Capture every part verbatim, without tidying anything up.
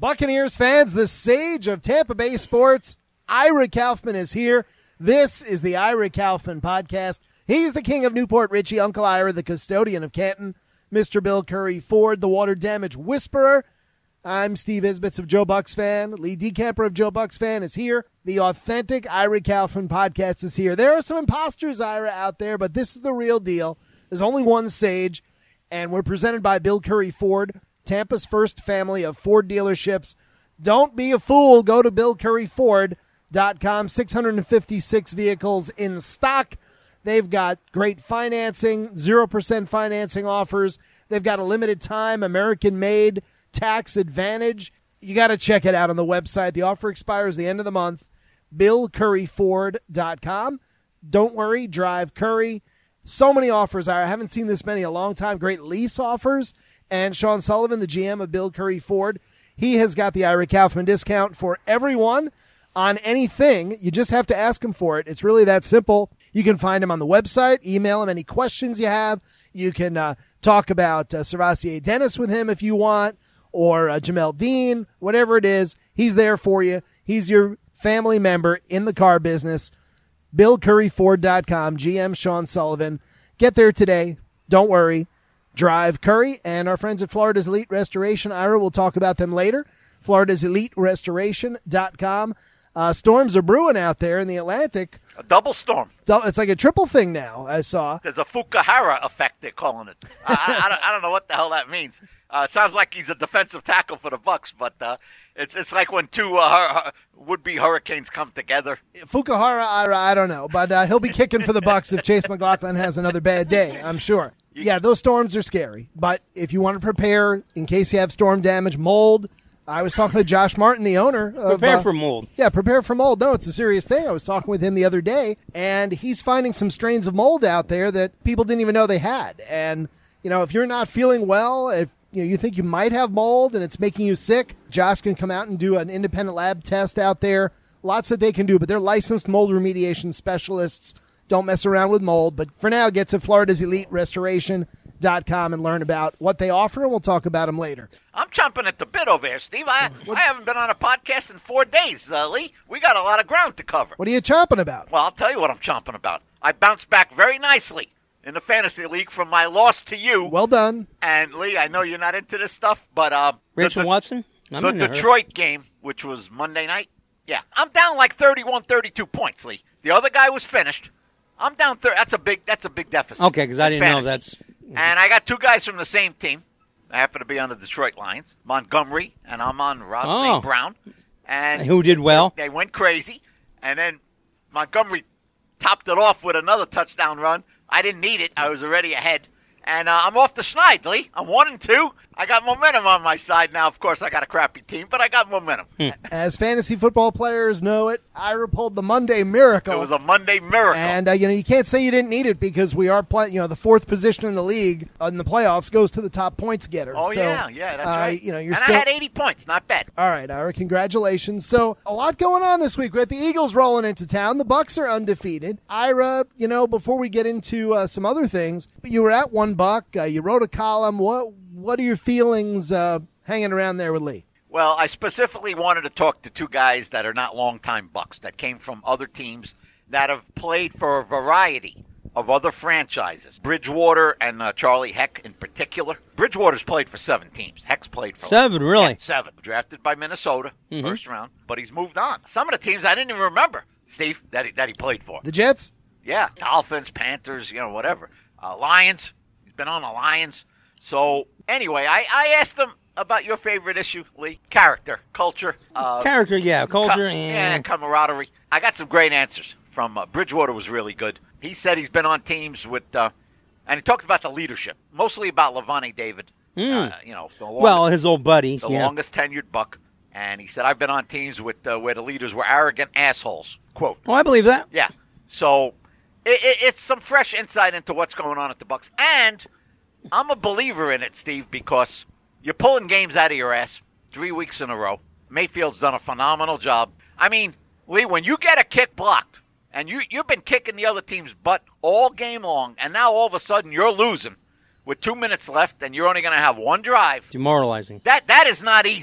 Buccaneers fans, the sage of Tampa Bay sports, Ira Kaufman is here. This is the Ira Kaufman podcast. He's the king of Newport Richie, Uncle Ira, the custodian of Canton, Mister Bill Curry Ford, the water damage whisperer. I'm Steve Isbitz of Joe Bucks Fan. Lee DeCamper of Joe Bucks Fan is here. The authentic Ira Kaufman podcast is here. There are some imposters, Ira, out there, but this is the real deal. There's only one sage, and we're presented by Bill Curry Ford, Tampa's first family of Ford dealerships. Don't be a fool. Go to bill curry ford dot com. six hundred fifty-six vehicles in stock. They've got great financing, zero percent financing offers. They've got a limited time, American-made tax advantage. You got to check it out on the website. The offer expires the end of the month. bill curry ford dot com. Don't worry, drive Curry. So many offers. I haven't seen this many in a long time. Great lease offers. And Sean Sullivan, the G M of Bill Curry Ford, he has got the Ira Kaufman discount for everyone on anything. You just have to ask him for it. It's really that simple. You can find him on the website, email him any questions you have. You can uh, talk about uh, Servassier Dennis with him if you want, or uh, Jamel Dean, whatever it is. He's there for you. He's your family member in the car business. bill curry ford dot com, G M Sean Sullivan. Get there today. Don't worry. Drive Curry, and our friends at Florida's Elite Restoration. Ira, we'll talk about them later. Florida's Elite Restoration dot com. Uh, storms are brewing out there in the Atlantic. A double storm. It's like a triple thing now, I saw. There's a Fukuhara effect, they're calling it. I, I, I, don't, I don't know what the hell that means. Uh, it sounds like he's a defensive tackle for the Bucks, but uh, it's it's like when two uh, would-be hurricanes come together. Fukuhara, Ira, I don't know, but uh, he'll be kicking for the Bucks if Chase McLaughlin has another bad day, I'm sure. Yeah, those storms are scary, but if you want to prepare in case you have storm damage, mold. I was talking to Josh Martin, the owner. Of, prepare uh, for mold. Yeah, prepare for mold. No, it's a serious thing. I was talking with him the other day, and he's finding some strains of mold out there that people didn't even know they had. And, you know, if you're not feeling well, if you know, you think you might have mold and it's making you sick, Josh can come out and do an independent lab test out there. Lots that they can do, but they're licensed mold remediation specialists. Don't mess around with mold. But for now, get to Florida's Elite Restoration dot com and learn about what they offer, and we'll talk about them later. I'm chomping at the bit over here, Steve. I, I haven't been on a podcast in four days, uh, Lee. We got a lot of ground to cover. What are you chomping about? Well, I'll tell you what I'm chomping about. I bounced back very nicely in the Fantasy League from my loss to you. Well done. And, Lee, I know you're not into this stuff, but uh, Rachel the, Watson? I'm the into Detroit her. game, which was Monday night, yeah, I'm down like thirty-one, thirty-two points, Lee. The other guy was finished. I'm down thirty. That's a big. That's a big deficit. Okay, because I didn't fantasy. know that's. And I got two guys from the same team. I happen to be on the Detroit Lions, Montgomery, and I'm on Rob Oh. Saint Brown. And Who did well? They went crazy, and then Montgomery topped it off with another touchdown run. I didn't need it. I was already ahead. And uh, I'm off the schneid, Lee. I'm one and two. I got momentum on my side now. Of course, I got a crappy team, but I got momentum. As fantasy football players know it, Ira pulled the Monday miracle. It was a Monday miracle. And, uh, you know, you can't say you didn't need it because we are playing, you know, the fourth position in the league in the playoffs goes to the top points getter. Oh, so, yeah, yeah, that's uh, right. You know, you're and still... I had eighty points. Not bad. All right, Ira, congratulations. So a lot going on this week. We got the Eagles rolling into town. The Bucks are undefeated. Ira, you know, before we get into uh, some other things, you were at One Buck. Uh, you wrote a column. What What are your feelings uh, hanging around there with Lee? Well, I specifically wanted to talk to two guys that are not longtime Bucks, that came from other teams that have played for a variety of other franchises. Bridgewater and uh, Charlie Heck in particular. Bridgewater's played for seven teams. Heck's played for Seven, like, really? yeah, seven. Drafted by Minnesota, Mm-hmm. first round, but he's moved on. Some of the teams I didn't even remember, Steve, that he, that he played for. The Jets? Yeah, Dolphins, Panthers, you know, whatever. Uh, Lions, he's been on the Lions. So, anyway, I, I asked him about your favorite issue, Lee. Character, culture. Uh, Character, yeah. Culture, co- and yeah, camaraderie. I got some great answers from uh, Bridgewater was really good. He said he's been on teams with, uh, and he talked about the leadership, mostly about Levante David. Mm. Uh, you know, the longest, well, his old buddy. the yeah. longest tenured Buck. And he said, I've been on teams with uh, where the leaders were arrogant assholes. Quote. Oh, I believe that. Yeah. So it, it, it's some fresh insight into what's going on at the Bucks. And I'm a believer in it, Steve, because you're pulling games out of your ass three weeks in a row. Mayfield's done a phenomenal job. I mean, Lee, when you get a kick blocked, and you, you've been kicking the other team's butt all game long, and now all of a sudden you're losing with two minutes left, and you're only going to have one drive. Demoralizing. That That is not easy.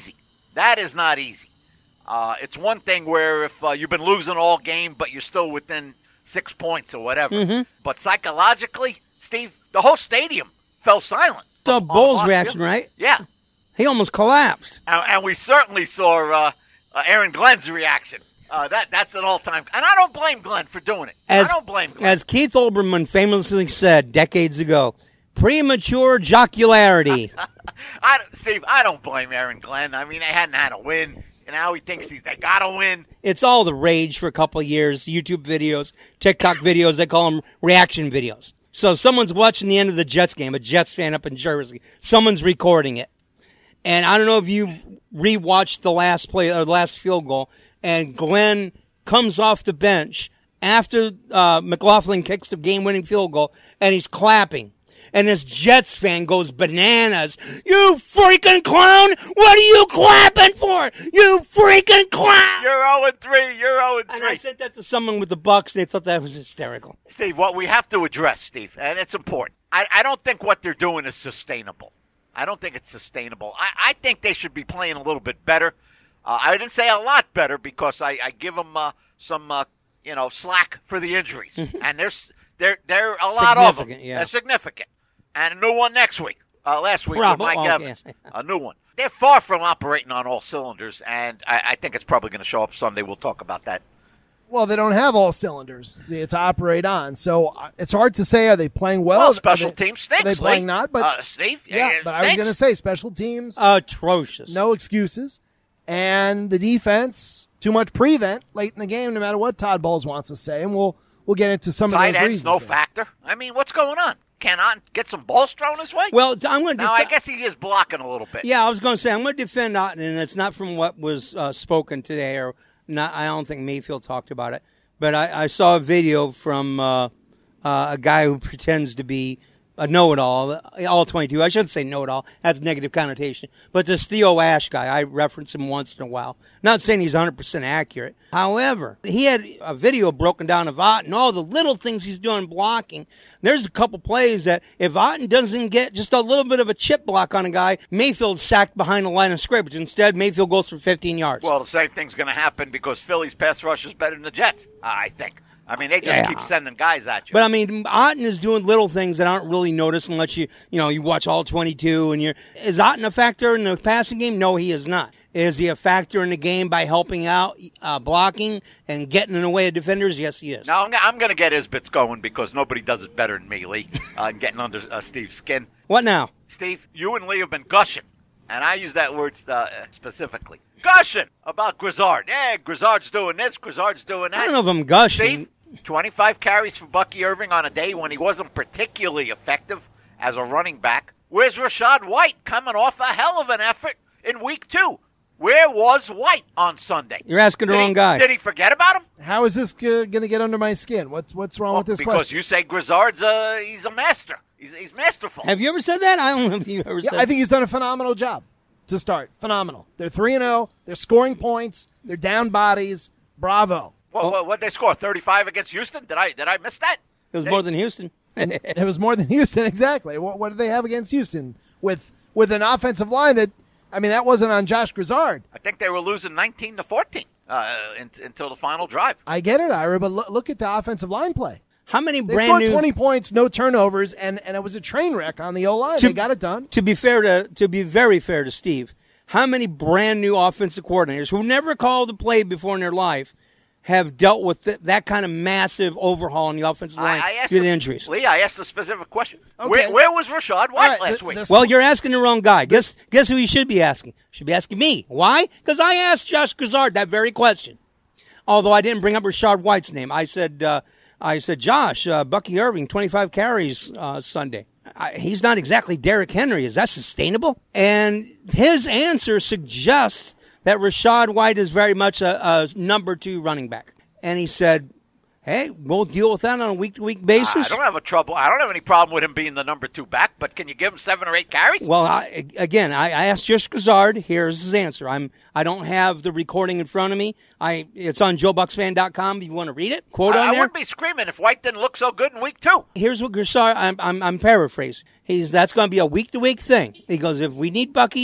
That is not easy. Uh, it's one thing where if uh, you've been losing all game, but you're still within six points or whatever. Mm-hmm. But psychologically, Steve, the whole stadium fell silent. So on- Bull's on reaction, field. right? Yeah. He almost collapsed. And, and we certainly saw uh, uh, Aaron Glenn's reaction. Uh, that That's an all-time. And I don't blame Glenn for doing it. As, I don't blame Glenn. As Keith Olbermann famously said decades ago, premature jocularity. I, don't- Steve, I don't blame Aaron Glenn. I mean, they hadn't had a win. And now he thinks they got to win. It's all the rage for a couple of years. YouTube videos, TikTok videos, they call them reaction videos. So someone's watching the end of the Jets game, a Jets fan up in Jersey. Someone's recording it. And I don't know if you've rewatched the last play or the last field goal, and Glenn comes off the bench after uh, McLaughlin kicks the game-winning field goal, and he's clapping. And this Jets fan goes bananas. You freaking clown! What are you clapping for? You freaking clown! You're oh and three. You're oh and And I three. sent that to someone with the Bucks. They thought that was hysterical. Steve, what we have to address, Steve, and it's important. I, I don't think what they're doing is sustainable. I don't think it's sustainable. I, I think they should be playing a little bit better. Uh, I didn't say a lot better because I, I give them uh, some, uh, you know, slack for the injuries. And there's they're they're a lot of them. Significant, yeah. They're significant. And a new one next week. Uh, last week Bravo. with Mike Oh, Evans. yeah. A new one. They're far from operating on all cylinders, and I, I think it's probably going to show up Sunday. We'll talk about that. Well, they don't have all cylinders to operate on, so uh, it's hard to say. Are they playing well? Well, Are special they, teams stinks. Are they playing Lee. not? But uh, Steve, yeah, it but I was stinks. going to say special teams, Atrocious. no excuses, and the defense too much prevent late in the game. No matter what Todd Bowles wants to say, and we'll we'll get into some Tight of those ends, reasons. no there. factor. I mean, what's going on? Cannot get some balls thrown his way? Well, I'm going to. now, I guess he is blocking a little bit. Yeah, I was going to say I'm going to defend Otten, and it's not from what was uh, spoken today, or not. I don't think Mayfield talked about it, but I, I saw a video from uh, uh, a guy who pretends to be a know-it-all, all twenty-two. I shouldn't say know-it-all. That's a negative connotation. But this Theo Ash guy, I reference him once in a while. Not saying he's one hundred percent accurate. However, he had a video broken down of Otten, all the little things he's doing blocking. There's a couple plays that if Otten doesn't get just a little bit of a chip block on a guy, Mayfield's sacked behind the line of scrimmage. Instead, Mayfield goes for fifteen yards. Well, the same thing's going to happen because Philly's pass rush is better than the Jets, I think. I mean, they just Yeah. keep sending guys at you. But I mean, Otten is doing little things that aren't really noticed unless you, you know, you watch all twenty-two. And you're is Otten a factor in the passing game? No, he is not. Is he a factor in the game by helping out, uh, blocking, and getting in the way of defenders? Yes, he is. Now, I'm, I'm going to get his bits going because nobody does it better than me, Lee, uh, getting under uh, Steve's skin. What now? Steve, you and Lee have been gushing, and I use that word uh, specifically. Gushing about Grizzard. Yeah, Grizzard's doing this, Grizzard's doing that. I don't know if I'm gushing. Steve, twenty-five carries for Bucky Irving on a day when he wasn't particularly effective as a running back. Where's Rachaad White coming off a hell of an effort in week two? Where was White on Sunday? You're asking the Did wrong he, guy. Did he forget about him? How is this uh, going to get under my skin? What's what's wrong Well, with this because question? you say Grizzard's uh, he's a master. He's, he's masterful. Have you ever said that? I don't know if you ever Yeah, said I think he's done a phenomenal job to start. Phenomenal. They're three and zero. They're scoring points. They're down bodies. Bravo. What what what they score? thirty-five against Houston? Did I did I miss that? it was They- more than Houston. It was more than Houston, exactly. What, what did they have against Houston with with an offensive line that? I mean, that wasn't on Josh Grizzard. I think they were losing nineteen to fourteen uh, in, until the final drive. I get it, Ira, but look, look at the offensive line play. How many They brand scored new? twenty points, no turnovers, and, and it was a train wreck on the O line. To- They got it done. To be fair to to be very fair to Steve, how many brand new offensive coordinators who never called a play before in their life have dealt with th- that kind of massive overhaul in the offensive line I, I asked due to a- injuries? Lee, I asked a specific question. Okay. Where, where was Rachaad White All right, last the- week? the- Well, you're asking the wrong guy. Guess guess who you should be asking? You should be asking me. Why? Because I asked Josh Grizzard that very question. Although I didn't bring up Rachaad White's name, I said, uh, I said, Josh, uh, Bucky Irving, twenty-five carries uh, Sunday. I, he's not exactly Derrick Henry. Is that sustainable? And his answer suggests that Rachaad White is very much a, a number two running back. And he said, hey, we'll deal with that on a week-to-week basis. I don't have a trouble. I don't have any problem with him being the number two back, but can you give him seven or eight carries? Well, I, again, I, I asked Josh Grizzard. Here's his answer. I'm. I don't have the recording in front of me. I. It's on Joe Bucks Fan dot com if you want to read it. Quote I, on I there. wouldn't be screaming if White didn't look so good in week two. Here's what Grizzard. I'm. I'm, I'm paraphrasing. He's. That's going to be a week to week thing. He goes, if we need Bucky to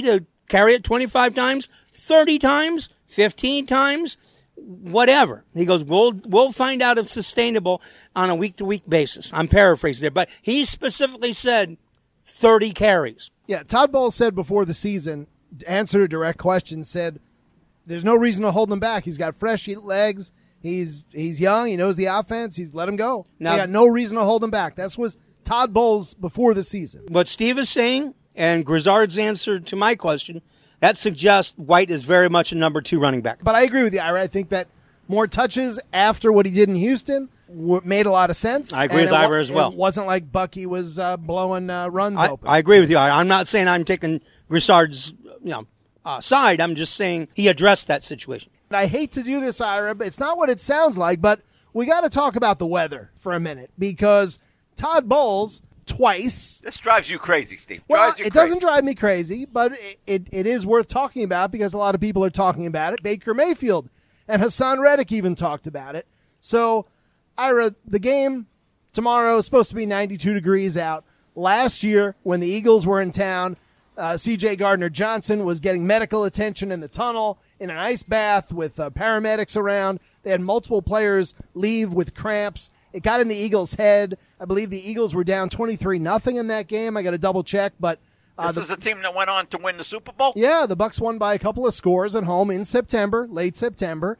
carry it twenty-five times, thirty times, fifteen times, whatever. He goes, we'll, we'll find out if it's sustainable on a week-to-week basis. I'm paraphrasing there, but he specifically said thirty carries. Yeah, Todd Bowles said before the season, answered a direct question, said there's no reason to hold him back. He's got fresh legs. He's he's young. He knows the offense. He's let him go. Now, they got no reason to hold him back. That was Todd Bowles before the season. What Steve is saying and Grizzard's answer to my question, that suggests White is very much a number two running back. But I agree with you, Ira. I think that more touches after what he did in Houston w- made a lot of sense. I agree with Ira wa- as well. It wasn't like Bucky was uh, blowing uh, runs I, open. I agree with you. I, I'm not saying I'm taking Grizzard's you know, uh, side. I'm just saying he addressed that situation. I hate to do this, Ira, but it's not what it sounds like, but we got to talk about the weather for a minute because Todd Bowles twice. This drives you crazy, Steve. Well, Drives you it crazy. doesn't drive me crazy, but it, it, it is worth talking about because a lot of people are talking about it. Baker Mayfield and Hassan Reddick even talked about it. So, Ira, the game tomorrow is supposed to be ninety-two degrees out. Last year, when the Eagles were in town, uh, C J Gardner-Johnson was getting medical attention in the tunnel in an ice bath with uh, paramedics around. They had multiple players leave with cramps. It got in the Eagles' head. I believe the Eagles were down twenty-three nothing in that game. I got to double check, but uh, this the, is a team that went on to win the Super Bowl? yeah, the Bucs won by a couple of scores at home in September, late September,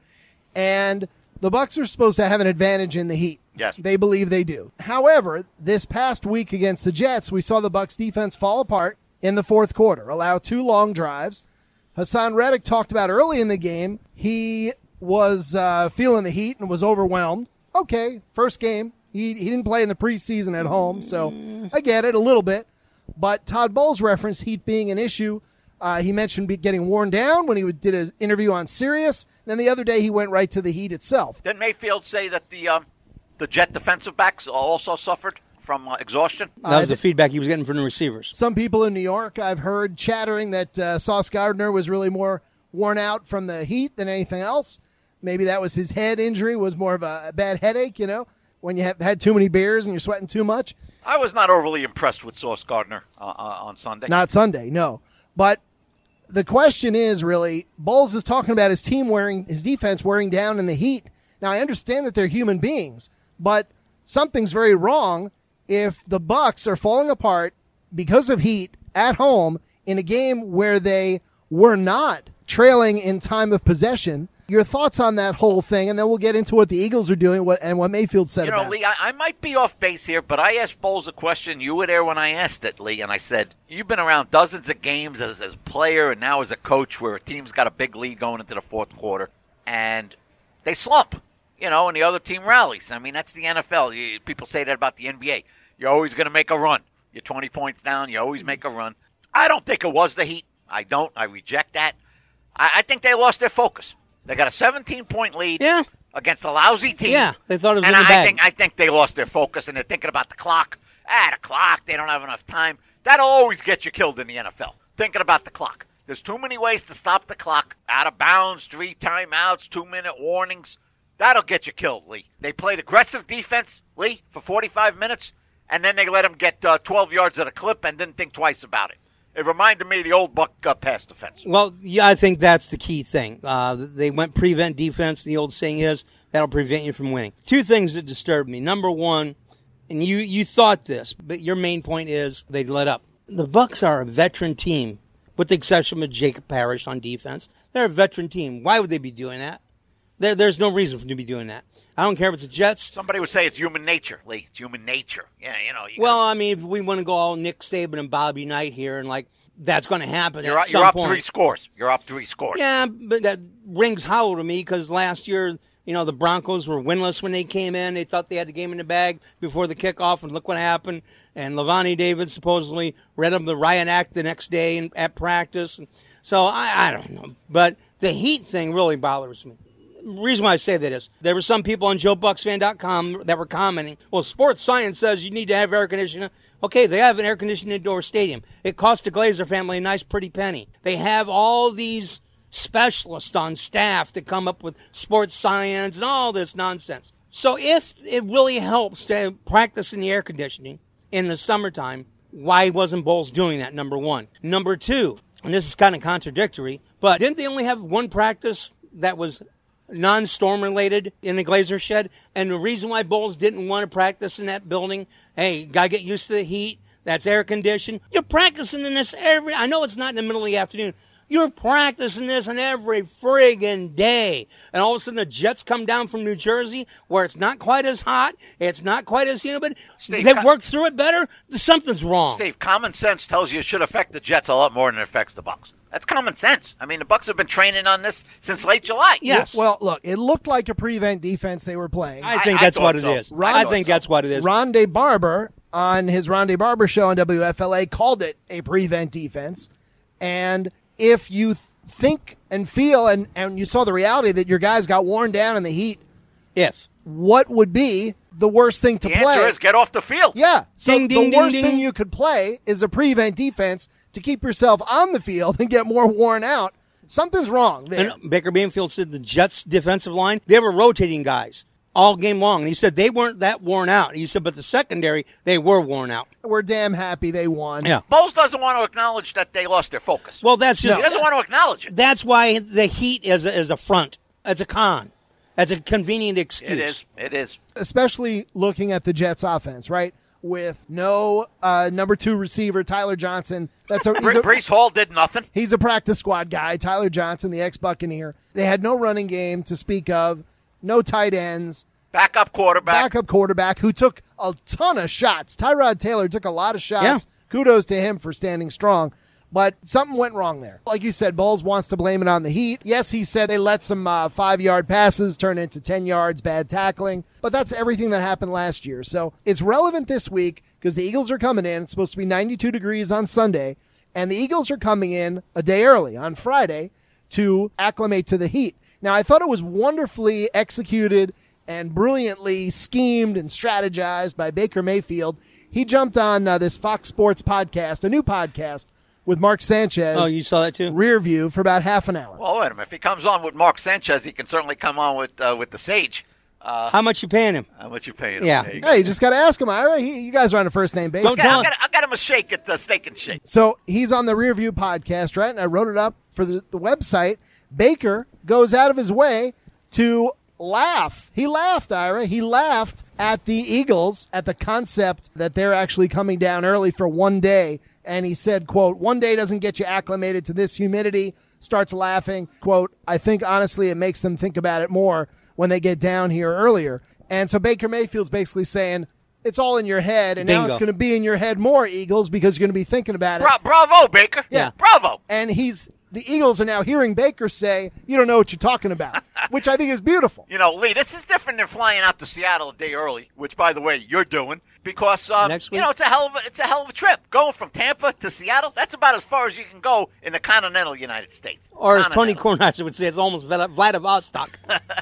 and the Bucs are supposed to have an advantage in the heat. Yes. They believe they do. However, this past week against the Jets, we saw the Bucs defense fall apart in the fourth quarter, allow two long drives. Hassan Reddick talked about early in the game, he was uh, feeling the heat and was overwhelmed. Okay, first game. He, he didn't play in the preseason at home, so I get it a little bit. But Todd Bowles referenced heat being an issue. Uh, he mentioned be getting worn down when he did an interview on Sirius. Then the other day he went right to the heat itself. Didn't Mayfield say that the um, the Jet defensive backs also suffered from uh, exhaustion? That was Uh, the feedback he was getting from the receivers. Some people in New York, I've heard chattering that uh, Sauce Gardner was really more worn out from the heat than anything else. Maybe that was his head injury, was more of a bad headache, you know, when you have had too many beers and you're sweating too much. I was not overly impressed with Sauce Gardner uh, uh, on Sunday. Not Sunday, no. But the question is really, Bowles is talking about his team wearing, his defense wearing down in the heat. Now, I understand that they're human beings, but something's very wrong if the Bucs are falling apart because of heat at home in a game where they were not trailing in time of possession. Your thoughts on that whole thing, and then we'll get into what the Eagles are doing what, and what Mayfield said You know, about Lee, it. I, I might be off base here, but I asked Bowles a question. You were there when I asked it, Lee, and I said, you've been around dozens of games as, as a player and now as a coach where a team's got a big lead going into the fourth quarter, and they slump, you know, and the other team rallies. I mean, that's the N F L. You, people say that about the N B A. You're always going to make a run. You're twenty points down. You always make a run. I don't think it was the Heat. I don't. I reject that. I, I think they lost their focus. They got a seventeen-point lead Yeah. against a lousy team. Yeah, they thought it was and in the I, I bag. think I think they lost their focus, and they're thinking about the clock. Ah, the clock. They don't have enough time. That'll always get you killed in the N F L, thinking about the clock. There's too many ways to stop the clock. Out of bounds, three timeouts, two-minute warnings. That'll get you killed, Lee. They played aggressive defense, Lee, for forty-five minutes, and then they let them get uh, twelve yards at a clip and didn't think twice about it. It reminded me of the old Buck uh, pass defense. Well, yeah, I think that's the key thing. Uh, they went prevent defense. The old saying is that'll prevent you from winning. Two things that disturbed me. Number one, and you, you thought this, but your main point is they let up. The Bucs are a veteran team, with the exception of Jacob Parrish on defense. They're a veteran team. Why would they be doing that? There, there's no reason for them to be doing that. I don't care if it's the Jets. Somebody would say it's human nature, Lee. It's human nature. Yeah, you know. You Well, gotta, I mean, if we want to go all Nick Saban and Bobby Knight here, and like that's going to happen you're, at up, some you're up point. three scores. You're up three scores. Yeah, but that rings hollow to me because last year, you know, the Broncos were winless when they came in. They thought they had the game in the bag before the kickoff, and look what happened. And Levani David supposedly read them the riot act the next day in, at practice. So I, I don't know, but the Heat thing really bothers me. The reason why I say that is there were some people on Joe Bucks Fan dot com that were commenting, well, sports science says you need to have air conditioning. Okay, they have an air-conditioned indoor stadium. It cost the Glazer family a nice, pretty penny. They have all these specialists on staff that come up with sports science and all this nonsense. So if it really helps to practice in the air conditioning in the summertime, why wasn't Bowles doing that, number one? Number two, and this is kind of contradictory, but didn't they only have one practice that was non-storm related in the Glazer shed? And the reason why Bulls didn't want to practice in that building, hey, got to get used to the heat. That's air conditioned. You're practicing in this every, I know it's not in the middle of the afternoon. You're practicing this on every friggin' day. And all of a sudden the Jets come down from New Jersey where it's not quite as hot. It's not quite as humid. Steve, they com- work through it better. Something's wrong. Steve, common sense tells you it should affect the Jets a lot more than it affects the Bucs. That's common sense. I mean, the Bucs have been training on this since late July. Yes. Well, look, it looked like a prevent defense they were playing. I think I, that's I what it so. is. I I think so. that's what it is. Rondé Barber, on his Rondé Barber show on W F L A, called it a prevent defense. And if you th- think and feel and, and you saw the reality that your guys got worn down in the heat, If. what would be the worst thing to The play? answer is get off the field. Yeah. So Ding, ding, the ding, worst ding. thing you could play is a prevent defense to keep yourself on the field and get more worn out. Something's wrong there. And Baker Mayfield said the Jets' defensive line, they were rotating guys all game long. And he said they weren't that worn out. He said, but the secondary, they were worn out. We're damn happy they won. Yeah. Bowles doesn't want to acknowledge that they lost their focus. Well, that's just he doesn't want to acknowledge it. That's why the heat is a, is a front. It's a con. It's a convenient excuse. It is. It is. Especially looking at the Jets offense, right? With no uh, number two receiver, Tyler Johnson. That's a, he's Bre- a Brees Hall did nothing. He's a practice squad guy, Tyler Johnson, the ex-Buccaneer. They had no running game to speak of, no tight ends. Backup quarterback. Backup quarterback who took a ton of shots. Tyrod Taylor took a lot of shots. Yeah. Kudos to him for standing strong. But something went wrong there. Like you said, Bowles wants to blame it on the heat. Yes, he said they let some uh, five-yard passes turn into ten yards, bad tackling. But that's everything that happened last year. So it's relevant this week because the Eagles are coming in. It's supposed to be ninety-two degrees on Sunday. And the Eagles are coming in a day early on Friday to acclimate to the heat. Now, I thought it was wonderfully executed and brilliantly schemed and strategized by Baker Mayfield. He jumped on uh, this Fox Sports podcast, a new podcast, with Mark Sanchez. Oh, you saw that too? Rear view for about half an hour. Well, wait a minute. If he comes on with Mark Sanchez, he can certainly come on with uh, with the Sage. Uh, How much you paying him? how much you paying him? Yeah. There you go. Hey, you just got to ask him, Ira. He, you guys are on a first name basis. Don't I tell got, him. I, got, I got him a shake at the Steak and Shake. So he's on the Rear View podcast, right? And I wrote it up for the, the website. Baker goes out of his way to laugh. He laughed, Ira. He laughed at the Eagles, at the concept that they're actually coming down early for one day. And he said, quote, one day doesn't get you acclimated to this humidity. Starts laughing. Quote, I think, honestly, it makes them think about it more when they get down here earlier. And so Baker Mayfield's basically saying, it's all in your head, and now Bingo. it's going to be in your head more, Eagles, because you're going to be thinking about it. Bra- bravo, Baker. Yeah. Bravo. And he's the Eagles are now hearing Baker say, you don't know what you're talking about, which I think is beautiful. You know, Lee, this is different than flying out to Seattle a day early, which, by the way, you're doing, because uh, Next you week? know it's a hell of a, it's a hell of a trip. Going from Tampa to Seattle, that's about as far as you can go in the continental United States. Or as Tony Continental. Kornheiser would say, it's almost Vlad- Vladivostok.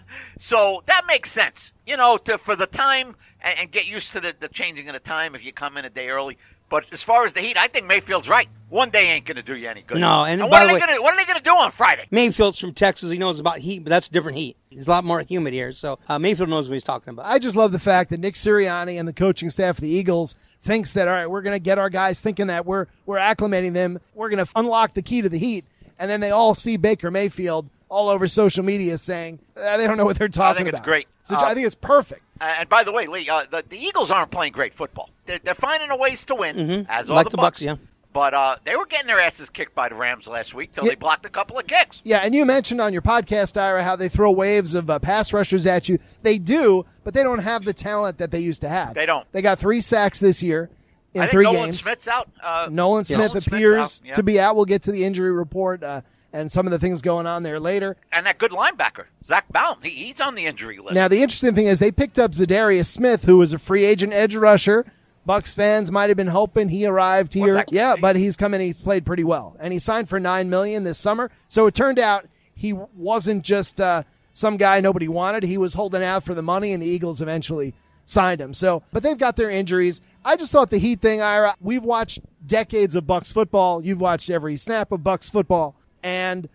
So that makes sense, you know, to for the time and, and get used to the, the changing of the time if you come in a day early. But as far as the heat, I think Mayfield's right. One day ain't going to do you any good. No, and what by are the they way- going to what are they going to do on Friday? Mayfield's from Texas. He knows about heat, but that's different heat. It's a lot more humid here. So uh, Mayfield knows what he's talking about. I just love the fact that Nick Sirianni and the coaching staff of the Eagles thinks that, all right, we're going to get our guys thinking that we're we're acclimating them. We're going to unlock the key to the heat. And then they all see Baker Mayfield all over social media saying uh, they don't know what they're talking think about. it's great. So Uh, I think it's perfect. Uh, and by the way, Lee, uh, the, the Eagles aren't playing great football. They're, they're finding a ways to win, Mhm. as are Like the the Bucs, yeah. But uh, they were getting their asses kicked by the Rams last week till Yeah. they blocked a couple of kicks. Yeah, and you mentioned on your podcast, Ira, how they throw waves of uh, pass rushers at you. They do, but they don't have the talent that they used to have. They don't. They got three sacks this year in I think three Nolan games. Smith's out. Uh, Nolan Smith Nolan Smith's appears out, yeah. to be out. We'll get to the injury report uh, and some of the things going on there later. And that good linebacker, Zach Baum, he, he's on the injury list. Now, the interesting thing is they picked up Zadarius Smith, who was a free agent edge rusher. Bucs fans might have been hoping he arrived here. that? Yeah, but he's come in. He's played pretty well, and he signed for nine million dollars this summer. So it turned out he wasn't just uh, some guy nobody wanted. He was holding out for the money, and the Eagles eventually signed him. So, but they've got their injuries. I just thought the Heat thing, Ira. We've watched decades of Bucs football. You've watched every snap of Bucs football, and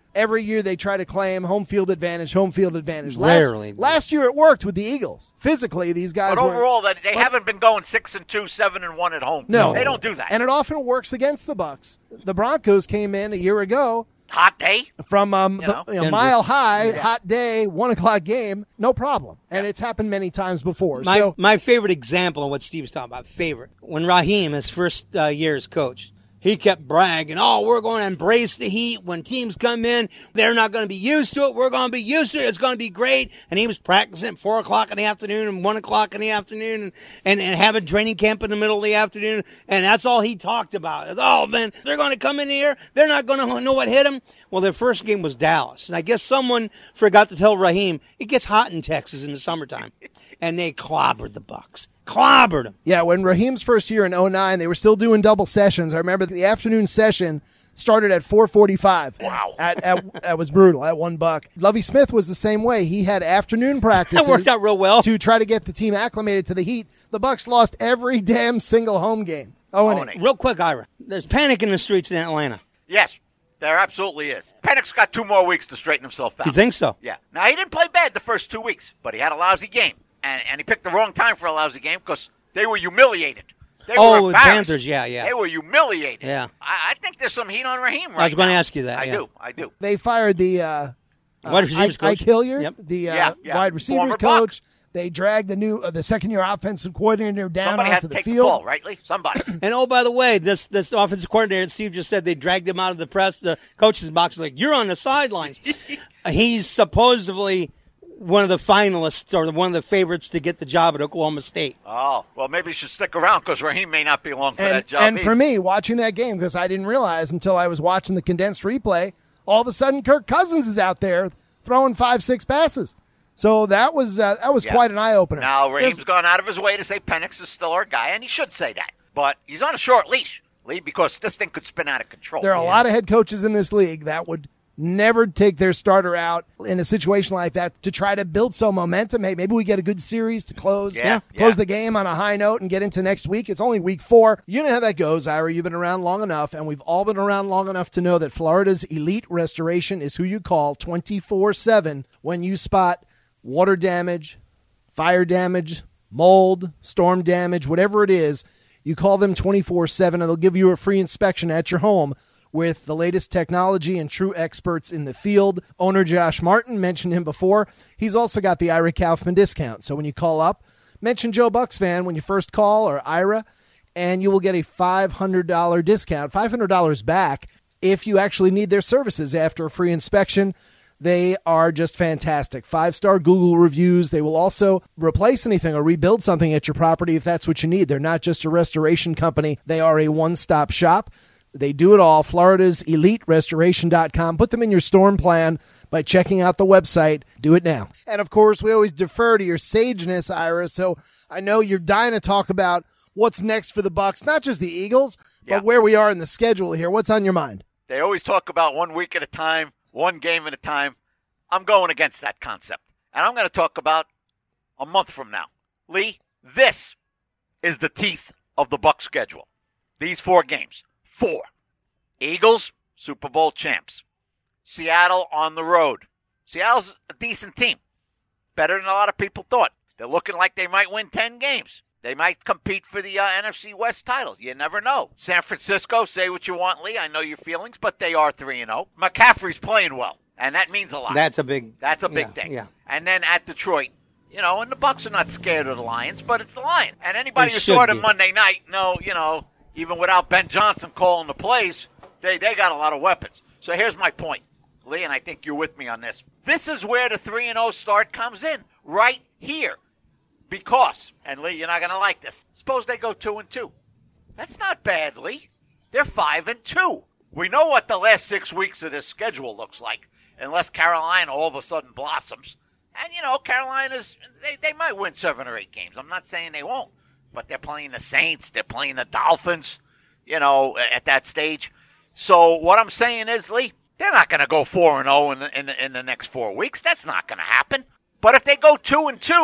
every year they try to claim home field advantage, home field advantage. Rarely. Last, last year it worked with the Eagles. Physically, these guys But were, overall, they but, haven't been going six and two, seven and one at home. No, they don't do that. And it often works against the Bucs. The Broncos came in a year ago. Hot day From um, you the, know. you know, mile high, Yeah. hot day, one o'clock game, no problem. And Yeah. it's happened many times before. My so my favorite example of what Steve's talking about, favorite, when Raheem, his first uh, year as coach, he kept bragging, oh, we're going to embrace the heat. When teams come in, they're not going to be used to it. We're going to be used to it. It's going to be great. And he was practicing at four o'clock in the afternoon and one o'clock in the afternoon and, and, and having training camp in the middle of the afternoon. And that's all he talked about. Oh, man, they're going to come in here. They're not going to know what hit them. Well, their first game was Dallas. And I guess someone forgot to tell Raheem, it gets hot in Texas in the summertime. And they clobbered the Bucs. Clobbered them. yeah, when Raheem's first year in oh nine, they were still doing double sessions. I remember the afternoon session started at four forty-five. Wow. At, at, that was brutal at one buck. Lovie Smith was the same way. He had afternoon practices. That worked out real well. To try to get the team acclimated to the heat. The Bucs lost every damn single home game. Oh, and Oh, and Real quick, Ira. There's panic in the streets in Atlanta. Yes, there absolutely is. Pennick's got two more weeks to straighten himself out. You think so? Yeah. Now, he didn't play bad the first two weeks, but he had a lousy game. And, and he picked the wrong time for a lousy game because they were humiliated. They Oh, were the embarrassed. Panthers, yeah, yeah. They were humiliated. Yeah. I, I think there's some heat on Raheem right I was going to now. ask you that. I yeah. do. I do. They fired the uh, Wide uh, receivers Ike, Ike coach. Hilliard, Yep. the uh, Yeah, yeah. wide receivers Former coach. Buck. They dragged the new, uh, the second-year offensive coordinator down Somebody had onto to the take field. the fall, right, Lee? Somebody. And oh, by the way, this this offensive coordinator, Steve just said they dragged him out of the press, the coach's box, like, you're on the sidelines. He's supposedly one of the finalists or one of the favorites to get the job at Oklahoma State. Oh, well, maybe he should stick around because Raheem may not be long for And, that job. and either. for me, watching that game, because I didn't realize until I was watching the condensed replay, all of a sudden Kirk Cousins is out there throwing five, six passes. So that was uh, that was Yeah. quite an eye opener. Now, Raheem's gone out of his way to say Penix is still our guy, and he should say that. But he's on a short leash, Lee, because this thing could spin out of control. There are a lot of head coaches in this league that would never take their starter out in a situation like that to try to build some momentum. Hey, maybe we get a good series to close, Yeah, close yeah. the game on a high note and get into next week. It's only week four. You know how that goes, Ira. You've been around long enough, and we've all been around long enough to know that Florida's Elite Restoration is who you call twenty-four seven when you spot water damage, fire damage, mold, storm damage, whatever it is. You call them twenty-four seven, and they'll give you a free inspection at your home with the latest technology and true experts in the field. Owner Josh Martin, mentioned him before. He's also got the Ira Kaufman discount. So when you call up, mention Joe Bucks fan when you first call or Ira, and you will get a five hundred dollars discount, five hundred dollars back if you actually need their services after a free inspection. They are just fantastic. Five-star Google reviews. They will also replace anything or rebuild something at your property if that's what you need. They're not just a restoration company. They are a one-stop shop. They do it all. Florida's Elite Restoration dot com. Put them in your storm plan by checking out the website. Do it now. And, of course, we always defer to your sageness, Ira, so I know you're dying to talk about what's next for the Bucs, not just the Eagles, Yeah. but where we are in the schedule here. What's on your mind? They always talk about one week at a time, one game at a time. I'm going against that concept. And I'm going to talk about a month from now. Lee, this is the teeth of the Bucs schedule. These four games. Four. Eagles, Super Bowl champs. Seattle on the road. Seattle's a decent team. Better than a lot of people thought. They're looking like they might win ten games. They might compete for the uh, N F C West title. You never know. San Francisco, say what you want, Lee. I know your feelings, but they are three and oh. McCaffrey's playing well, and that means a lot. That's a big. That's a big yeah, thing. Yeah. And then at Detroit, you know, and the Bucs are not scared of the Lions, but it's the Lions. And anybody They who should saw them be. Monday night, no, you know, even without Ben Johnson calling the plays, they, they got a lot of weapons. So here's my point, Lee, and I think you're with me on this. This is where the three and oh start comes in, right here. Because, and Lee, you're not going to like this, suppose they go two and two. That's not bad, Lee. They're five and two. We know what the last six weeks of this schedule looks like, unless Carolina all of a sudden blossoms. And, you know, Carolina's, they, they might win seven or eight games. I'm not saying they won't. But they're playing the Saints. They're playing the Dolphins, you know, at that stage. So what I'm saying is, Lee, they're not going to go four and oh in the, in, the, in the next four weeks. That's not going to happen. But if they go two and two,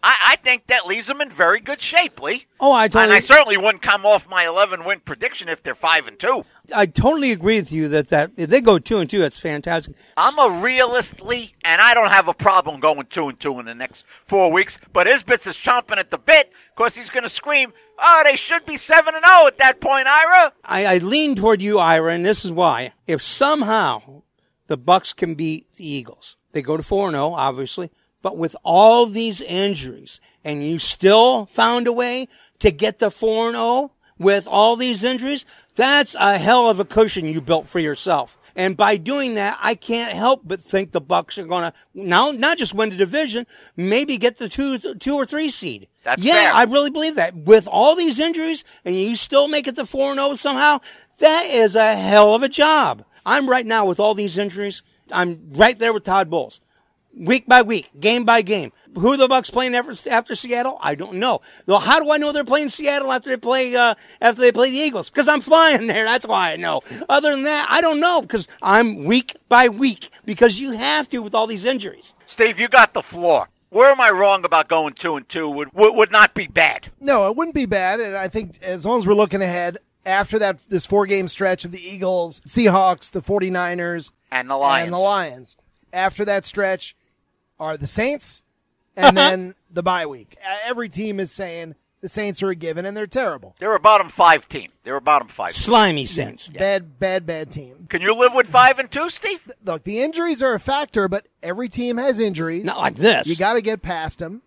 I, I think that leaves them in very good shape, Lee. Oh, I totally. And I certainly wouldn't come off my eleven-win prediction if they're five and two. I totally agree with you that, that if they go two and two, that's fantastic. I'm a realist, Lee, and I don't have a problem going two and two in the next four weeks. But Isbitz is chomping at the bit because he's going to scream, "Oh, they should be seven and zero at that point, Ira." I, I lean toward you, Ira, and this is why. If somehow the Bucks can beat the Eagles, they go to four and zero, obviously. But with all these injuries, and you still found a way to get the four and oh with all these injuries, that's a hell of a cushion you built for yourself. And by doing that, I can't help but think the Bucks are going to now not just win the division, maybe get the two, two or three seed. That's yeah, fair. I really believe that. With all these injuries, and you still make it to four and oh somehow, that is a hell of a job. I'm right now with all these injuries. I'm right there with Todd Bowles. Week by week, game by game. Who are the Bucks playing after, after Seattle? I don't know. Though, how do I know they're playing Seattle after they play uh, after they play the Eagles? Because I'm flying there. That's why I know. Other than that, I don't know because I'm week by week because you have to with all these injuries. Steve, you got the floor. Where am I wrong about going two and two? Would would, would not be bad. No, it wouldn't be bad. And I think as long as we're looking ahead, after that, this four-game stretch of the Eagles, Seahawks, the 49ers, And the Lions. and the Lions. After that stretch are the Saints, and then the bye week. Every team is saying the Saints are a given, and they're terrible. They're a bottom five team. They're a bottom five team. Slimy Saints. Bad, bad, bad team. Can you live with five and two, Steve? Look, the injuries are a factor, but every team has injuries. Not like this. You got to get past them.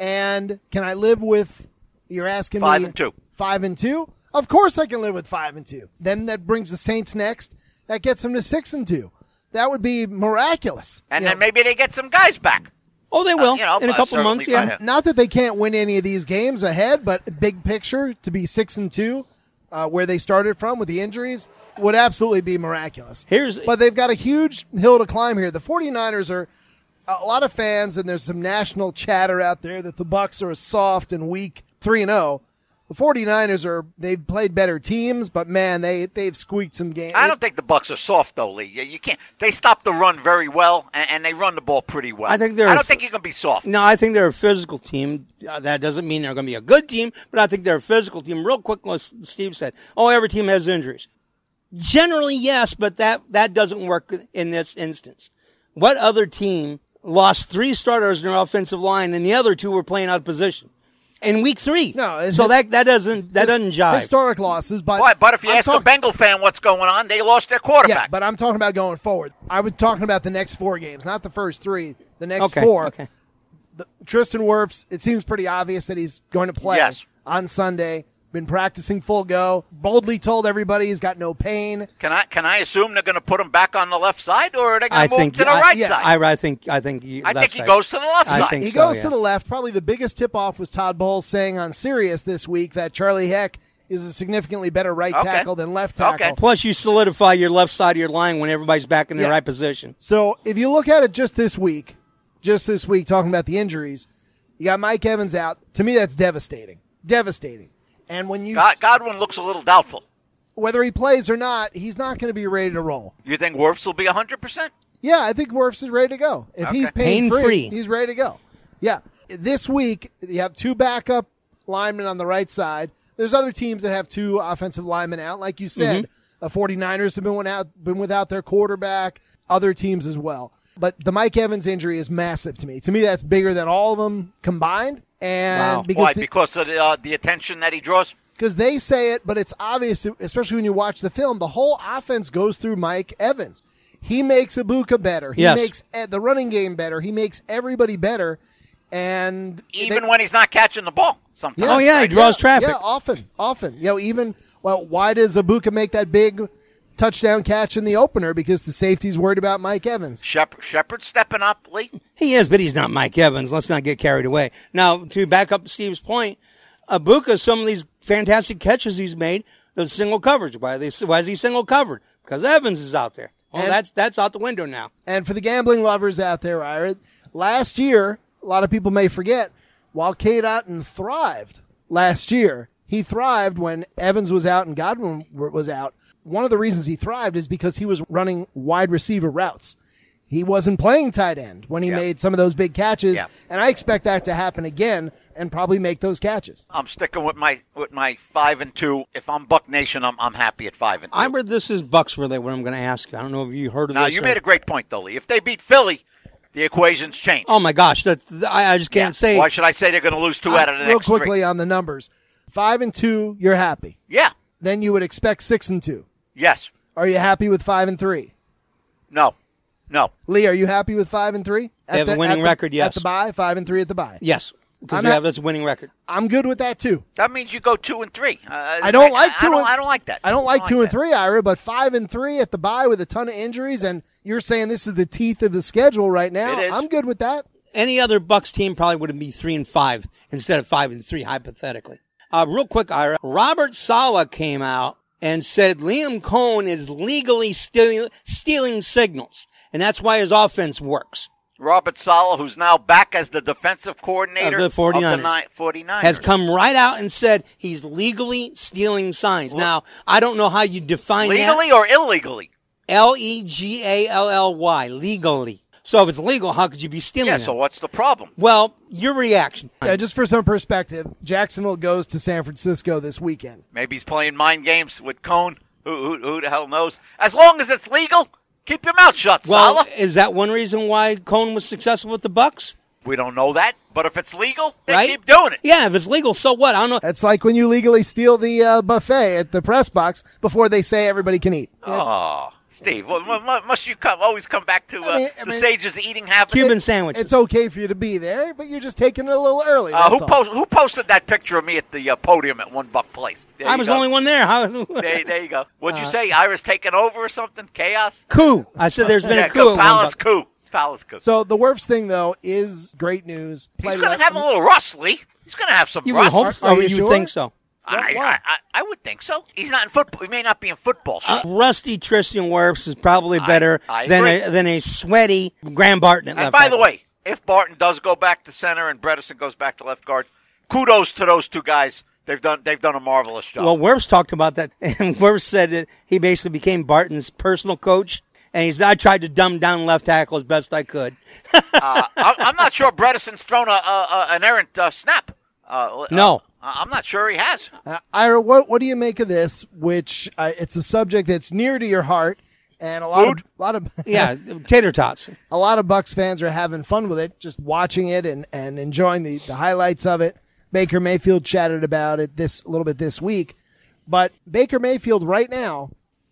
And can I live with, you're asking Five me. and two. Five and two? Of course I can live with five and two. Then that brings the Saints next. That gets them to six and two. That would be miraculous. And You then know, maybe they get some guys back. Oh, they will Uh, you know, in a uh, couple of months. certainly Yeah. by Not that they can't win any of these games ahead, but big picture to be six and two, uh, where they started from with the injuries, would absolutely be miraculous. Here's But they've got a huge hill to climb here. The 49ers are a lot of fans, and there's some national chatter out there that the Bucs are soft and weak, three and oh. The 49ers are, they've played better teams, but man, they, they've squeaked some games. I don't think the Bucks are soft, though, Lee. You, you can't. They stop the run very well, and, and they run the ball pretty well. I think they're I a don't f- think you can be soft. No, I think they're a physical team. Uh, that doesn't mean they're going to be a good team, but I think they're a physical team. Real quick, what Steve said, oh, every team has injuries. Generally, yes, but that, that doesn't work in this instance. What other team lost three starters in their offensive line and the other two were playing out of position? In week three. No, it's- so that that doesn't that doesn't jive. Historic losses, but But, but if you I'm ask talk- a Bengal fan what's going on, they lost their quarterback. Yeah, but I'm talking about going forward. I was talking about the next four games, not the first three. The next Okay, four. okay. The, Tristan Wirfs, it seems pretty obvious that he's going to play Yes. on Sunday. Been practicing full go. Boldly told everybody he's got no pain. Can I can I assume they're going to put him back on the left side, or are they going I to move think to the I, right yeah, side? I, I think I think you, I left think he side. goes to the left I side. think He so, goes yeah. to the left. Probably the biggest tip-off was Todd Bowles saying on Sirius this week that Charlie Heck is a significantly better right Okay. tackle than left tackle. Okay. Plus, you solidify your left side of your line when everybody's back in their Yeah. right position. So if you look at it just this week, just this week, talking about the injuries, you got Mike Evans out. To me, that's devastating. Devastating. And when you, God, Godwin looks a little doubtful. whether he plays or not, he's not going to be ready to roll. You think Wirfs will be one hundred percent? Yeah, I think Wirfs is ready to go. If Okay. he's pain-free, Pain-free. he's ready to go. Yeah. This week, you have two backup linemen on the right side. There's other teams that have two offensive linemen out. Like you said, Mm-hmm. the 49ers have been, went out, been without their quarterback, other teams as well. But the Mike Evans injury is massive to me. To me, that's bigger than all of them combined. And Wow. because Why? the- Because of the, uh, the attention that he draws? because they say it, but it's obvious, especially when you watch the film, the whole offense goes through Mike Evans. He makes Ibuka better. He Yes. makes uh, the running game better. He makes everybody better. And Even they- when he's not catching the ball sometimes. Oh, yeah, he right? draws traffic. Yeah, often, often. You know, even, well, why does Ibuka make that big touchdown catch in the opener? Because the safety's worried about Mike Evans. Shep- Shepard stepping up, Lee. He is, but he's not Mike Evans. Let's not get carried away. Now, to back up Steve's point, Ibuka, some of these fantastic catches he's made, the single coverage. Why, are they, why is he single covered? Because Evans is out there. Well, And- that's that's out the window now. And for the gambling lovers out there, Ira, last year, a lot of people may forget, while Cade Otton thrived last year, he thrived when Evans was out and Godwin was out. One of the reasons he thrived is because he was running wide receiver routes. he wasn't playing tight end when he Yeah. made some of those big catches, Yeah. and I expect that to happen again and probably make those catches. I'm sticking with my with my five and two. If I'm Buck Nation, I'm I'm happy at five and two. I read this is Bucks related. What I'm going to ask you, I don't know if you heard of now this. you or- made a great point, though, Lee. If they beat Philly, the equation's changed. Oh my gosh, that I, I just can't Yeah. say. Why should I say they're going to lose two out of the Real next quickly three? on the numbers, five and two, you're happy. Yeah. Then you would expect six and two. Yes. Are you happy with five and three? No. No. Lee, are you happy with five and three? At They have a the- winning at the- record, yes. At the bye, five and three at the bye. Yes, because I'm they not- have this winning record. I'm good with that too. That means you go two and three. Uh, I don't like two. I don't, and, I don't like that. I don't like two and that. three, Ira, but five and three at the bye with a ton of injuries, and you're saying this is the teeth of the schedule right now. It is. I'm good with that. Any other Bucks team probably would be three and five instead of five and three, hypothetically. Uh, real quick, Ira. Robert Saleh came out and said Liam Cohen is legally stealing, stealing signals, and that's why his offense works. Robert Saleh, who's now back as the defensive coordinator Of the 49ers. of the ni- 49ers. Has come right out and said he's legally stealing signs. Now, I don't know how you define legally that. or illegally? L E G A L L Y, legally. So if it's legal, how could you be stealing Yeah, them? so what's the problem? Well, your reaction. Yeah, just for some perspective, Jacksonville goes to San Francisco this weekend. Maybe he's playing mind games with Cone. Who, who, who the hell knows? As long as it's legal, keep your mouth shut, Well, Saleh. is that one reason why Cohen was successful with the Bucks? We don't know that, but if it's legal, then Right? keep doing it. Yeah, if it's legal, so what? I don't know. That's like when you legally steal the uh, buffet at the press box before they say everybody can eat. Oh, Steve, well, mu- mu- must you come, always come back to uh, I mean- I the mean- sage's eating habits? Cuban sandwiches. It's okay for you to be there, but you're just taking it a little early. Uh, who, that's all. post, who posted that picture of me at the uh, podium at One Buck Place? There I you was go. the only one there. How, There, there you go. What'd Uh, you say? Iris taking over or something? Chaos? coup. I said there's been Yeah, a coup. at one Palace Buck. coup. Palace coup. So the Wirfs thing, though, is great news. He's Played going left- to have a little rust, Lee. He's going to have some You would rust. hope Are- so. are you you sure? would think so. I, Why? I, I, I would think so. He's not in football. He may not be in football. Uh, shape. rusty Tristan Wirfs is probably better I than agree. a than a sweaty Graham Barton at and left by the tackle. way, if Barton does go back to center and Bredesen goes back to left guard, kudos to those two guys. They've done they've done a marvelous job. Well, Wirfs talked about that, and Wirfs said that he basically became Barton's personal coach, and he said, I tried to dumb down left tackle as best I could. uh, I, I'm not sure Bredesen's thrown a, a, a, an errant uh, snap. Uh, No. uh, I'm not sure he has. Uh, Ira, what what do you make of this? Which uh, it's a subject that's near to your heart, and a lot Food? of a lot of Yeah, tater tots. a lot of Bucks fans are having fun with it, just watching it and, and enjoying the, the highlights of it. Baker Mayfield chatted about it this a little bit this week, but Baker Mayfield right now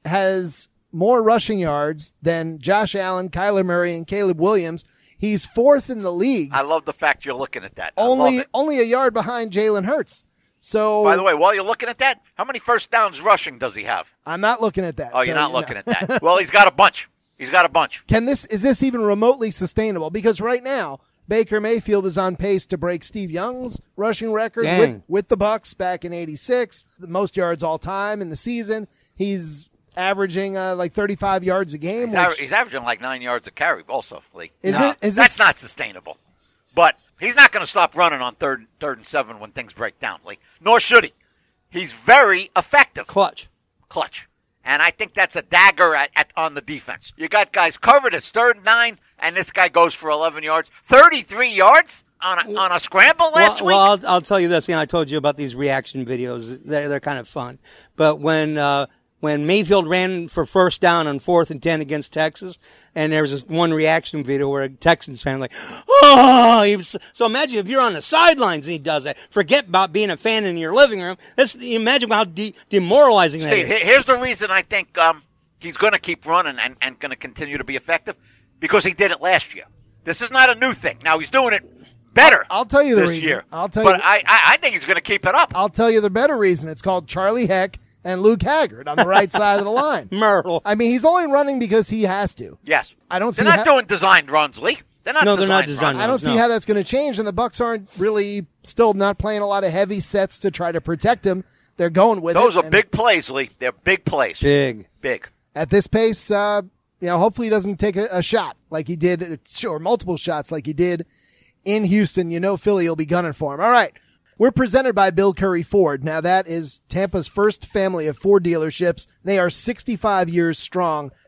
has more rushing yards than Josh Allen, Kyler Murray, and Caleb Williams. He's fourth in the league, I love the fact you're looking at that. I love only it. only a yard behind Jalen Hurts. So By the way, while you're looking at that, how many first downs rushing does he have? I'm not looking at that. Oh, so you're not you know. looking at that. Well, he's got a bunch. He's got a bunch. Can this is this even remotely sustainable? Because right now Baker Mayfield is on pace to break Steve Young's rushing record Dang. with, with the Bucks back in eighty-six, the most yards all time in the season. He's averaging uh, like thirty-five yards a game. He's, Which, aver- he's averaging like nine yards a carry also, Lee. Is No, it- is that's this- not sustainable. But he's not going to stop running on third, third and seven when things break down, Lee. Nor should he. He's very effective. Clutch. Clutch. And I think that's a dagger at, at on the defense. You got guys covered. It's third and nine, and this guy goes for eleven yards. thirty-three yards on a, on a scramble last well, week? well I'll, I'll tell you this. You know, I told you about these reaction videos. They're, they're kind of fun. But when uh, when Mayfield ran for first down on fourth and ten against Texas, and there was this one reaction video where a Texans fan like, oh, he was, so imagine if you're on the sidelines and he does that. Forget about being a fan in your living room. That's imagine how de- demoralizing that Steve, is. he- here's the reason I think um, he's going to keep running and, and going to continue to be effective, because he did it last year. This is not a new thing. Now he's doing it better. I'll tell you the this reason. year. I'll tell but you- I, I, I think he's going to keep it up. I'll tell you the better reason. It's called Charlie Heck and Luke Haggard on the right side of the line. Myrtle. I mean, he's only running because he has to. yes, I don't They're see not how- doing designed runs, Lee. They're not. No, they're not designed designed runs. I don't runs. see No. how that's going to change, and the Bucks aren't really still not playing a lot of heavy sets to try to protect him. They're going with Those it. are and big plays, Lee. They're big plays. Big. Big. At this pace, uh, you know, hopefully he doesn't take a, a shot like he did, or multiple shots like he did in Houston. You know, Philly will be gunning for him. All right. We're presented by Bill Curry Ford. Now, that is Tampa's first family of Ford dealerships. They are sixty-five years strong.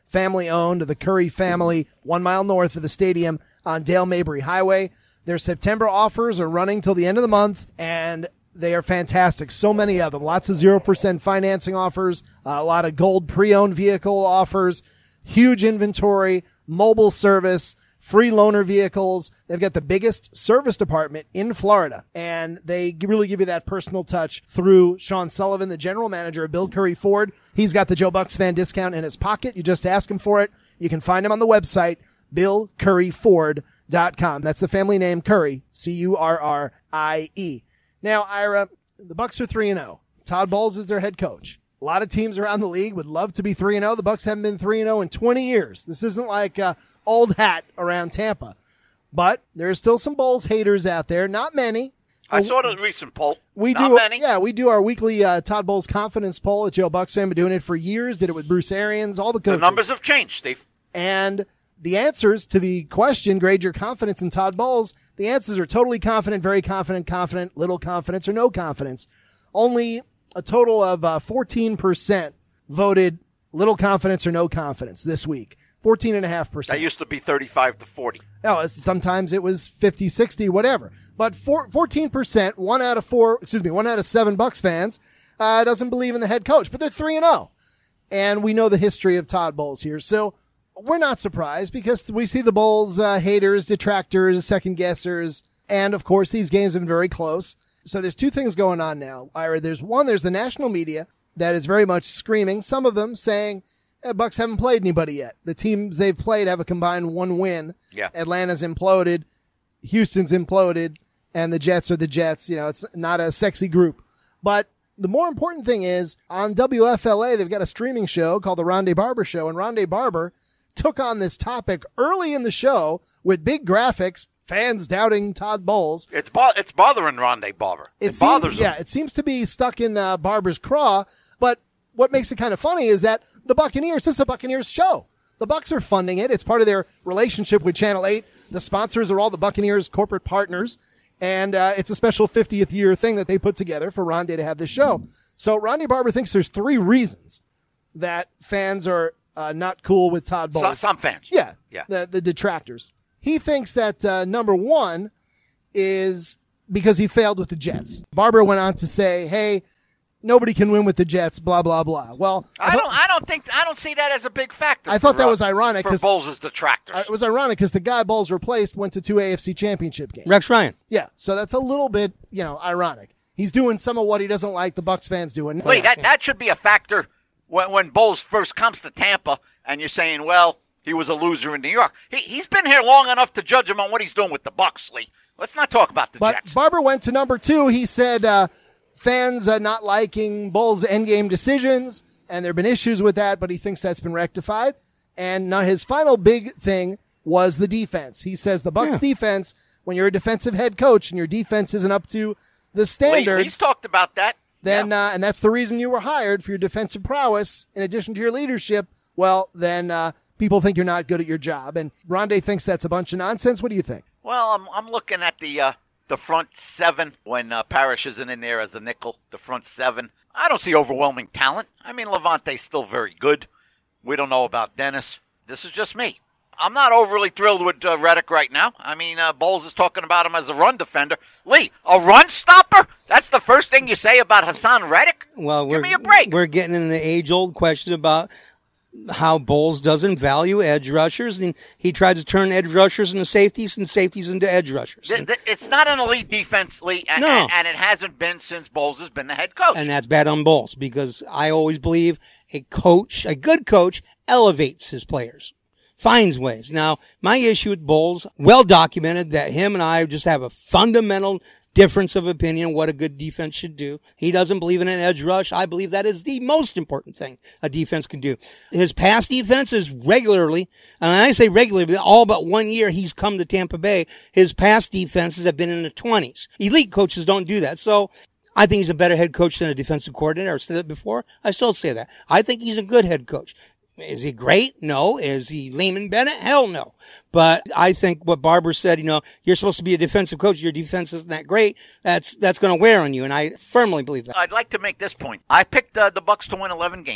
family owned, the Curry family, one mile north of the stadium on Dale Mabry Highway. Their September offers are running till the end of the month, and they are fantastic. So many of them. Lots of zero percent financing offers, a lot of gold pre-owned vehicle offers, huge inventory, mobile service, free loaner vehicles. They've got the biggest service department in Florida, and they really give you that personal touch through Sean Sullivan, the general manager of Bill Curry Ford. He's got the Joe Bucks fan discount in his pocket. You just ask him for it. You can find him on the website, bill curry ford dot com. That's the family name, Curry, C U R R I E. Now, Ira, the Bucks are three and oh. Todd Bowles is their head coach. A lot of teams around the league would love to be three and oh. The Bucks haven't been three and oh in twenty years. This isn't like uh, old hat around Tampa. But there's still some Bowles haters out there. Not many. I saw the recent poll. We Not do, many. Yeah, we do our weekly uh, Todd Bowles confidence poll at Joe Bucks fan. Been doing it for years. Did it with Bruce Arians, all the coaches. The numbers have changed, Steve. And the answers to the question, grade your confidence in Todd Bowles, the answers are totally confident, very confident, confident, little confidence, or no confidence. Only a total of uh, fourteen percent voted little confidence or no confidence this week. fourteen point five percent. That used to be thirty-five to forty. Oh, sometimes it was fifty, sixty, whatever. But four, fourteen percent, one out of four, excuse me, one out of seven Bucks fans uh, doesn't believe in the head coach. But they're three and oh. And we know the history of Todd Bowles here. So we're not surprised because we see the Bulls uh, haters, detractors, second guessers, and of course these games have been very close. So there's two things going on now, Ira. There's one, there's the national media that is very much screaming, some of them saying, eh, Bucks haven't played anybody yet. The teams they've played have a combined one win. Yeah. Atlanta's imploded, Houston's imploded, and the Jets are the Jets. You know, it's not a sexy group. But the more important thing is, on W F L A, they've got a streaming show called The Rondé Barber Show, and Rondé Barber took on this topic early in the show with big graphics, fans doubting Todd Bowles. It's bo- it's bothering Rondé Barber. It, It bothers seems, him. Yeah, it seems to be stuck in uh, Barber's craw. But what makes it kind of funny is that the Buccaneers, this is a Buccaneers show. The Bucks are funding it. It's part of their relationship with Channel eight. The sponsors are all the Buccaneers corporate partners. And uh, it's a special fiftieth year thing that they put together for Rondé to have this show. So Rondé Barber thinks there's three reasons that fans are uh, not cool with Todd Bowles. Some, some fans. Yeah, Yeah. The, the detractors. He thinks that uh, number one is because he failed with the Jets. Barber went on to say, hey, nobody can win with the Jets, blah, blah, blah. Well, I don't. I don't think. I don't see that as a big factor. I thought for, that uh, was ironic for 'cause- Bowles' detractors. it was ironic because the guy Bowles replaced went to two A F C championship games. Rex Ryan. Yeah, so that's a little bit, you know, ironic. He's doing some of what he doesn't like the Bucs fans doing. Lee, that that should be a factor when when Bowles first comes to Tampa, and you're saying, well, he was a loser in New York. He he's been here long enough to judge him on what he's doing with the Bucs, Lee. Let's not talk about the But Jets. Barber went to number two. He said uh, fans are not liking Bowles' endgame decisions, and there have been issues with that, but he thinks that's been rectified. And now his final big thing was the defense. He says the Bucs Yeah. defense, when you're a defensive head coach and your defense isn't up to the Lee, standard, Lee's talked about that. then Yeah. uh, and that's the reason you were hired, for your defensive prowess in addition to your leadership, well, then uh, people think you're not good at your job. And Rondé thinks that's a bunch of nonsense. What do you think? Well, I'm I'm looking at the uh, the front seven when uh, Parrish isn't in there as a nickel. The front seven. I don't see overwhelming talent. I mean, Levante's still very good. We don't know about Dennis. This is just me. I'm not overly thrilled with uh, Reddick right now. I mean, uh, Bowles is talking about him as a run defender. Lee, a run stopper? That's the first thing you say about Hassan Reddick? Well, Give we're, me a break. We're getting in the age-old question about how Bowles doesn't value edge rushers, and he tries to turn edge rushers into safeties and safeties into edge rushers. Th- th- It's not an elite defense, Lee, and, No. and, and it hasn't been since Bowles has been the head coach. And that's bad on Bowles, because I always believe a coach, a good coach, elevates his players, finds ways. Now, my issue with Bowles, well documented that him and I just have a fundamental difference of opinion what a good defense should do. He doesn't believe in an edge rush. I believe that is the most important thing a defense can do. His past defenses regularly, and I say regularly, all but one year he's come to Tampa Bay, his past defenses have been in the twenties. Elite coaches don't do that. So I think he's a better head coach than a defensive coordinator. I've said it before. I still say that. I think he's a good head coach. Is he great? No. Is he Lehman Bennett? Hell no. But I think what Barber said, you know, you're supposed to be a defensive coach. Your defense isn't that great. That's that's going to wear on you, and I firmly believe that. I'd like to make this point. I picked uh, the Bucks to win eleven games.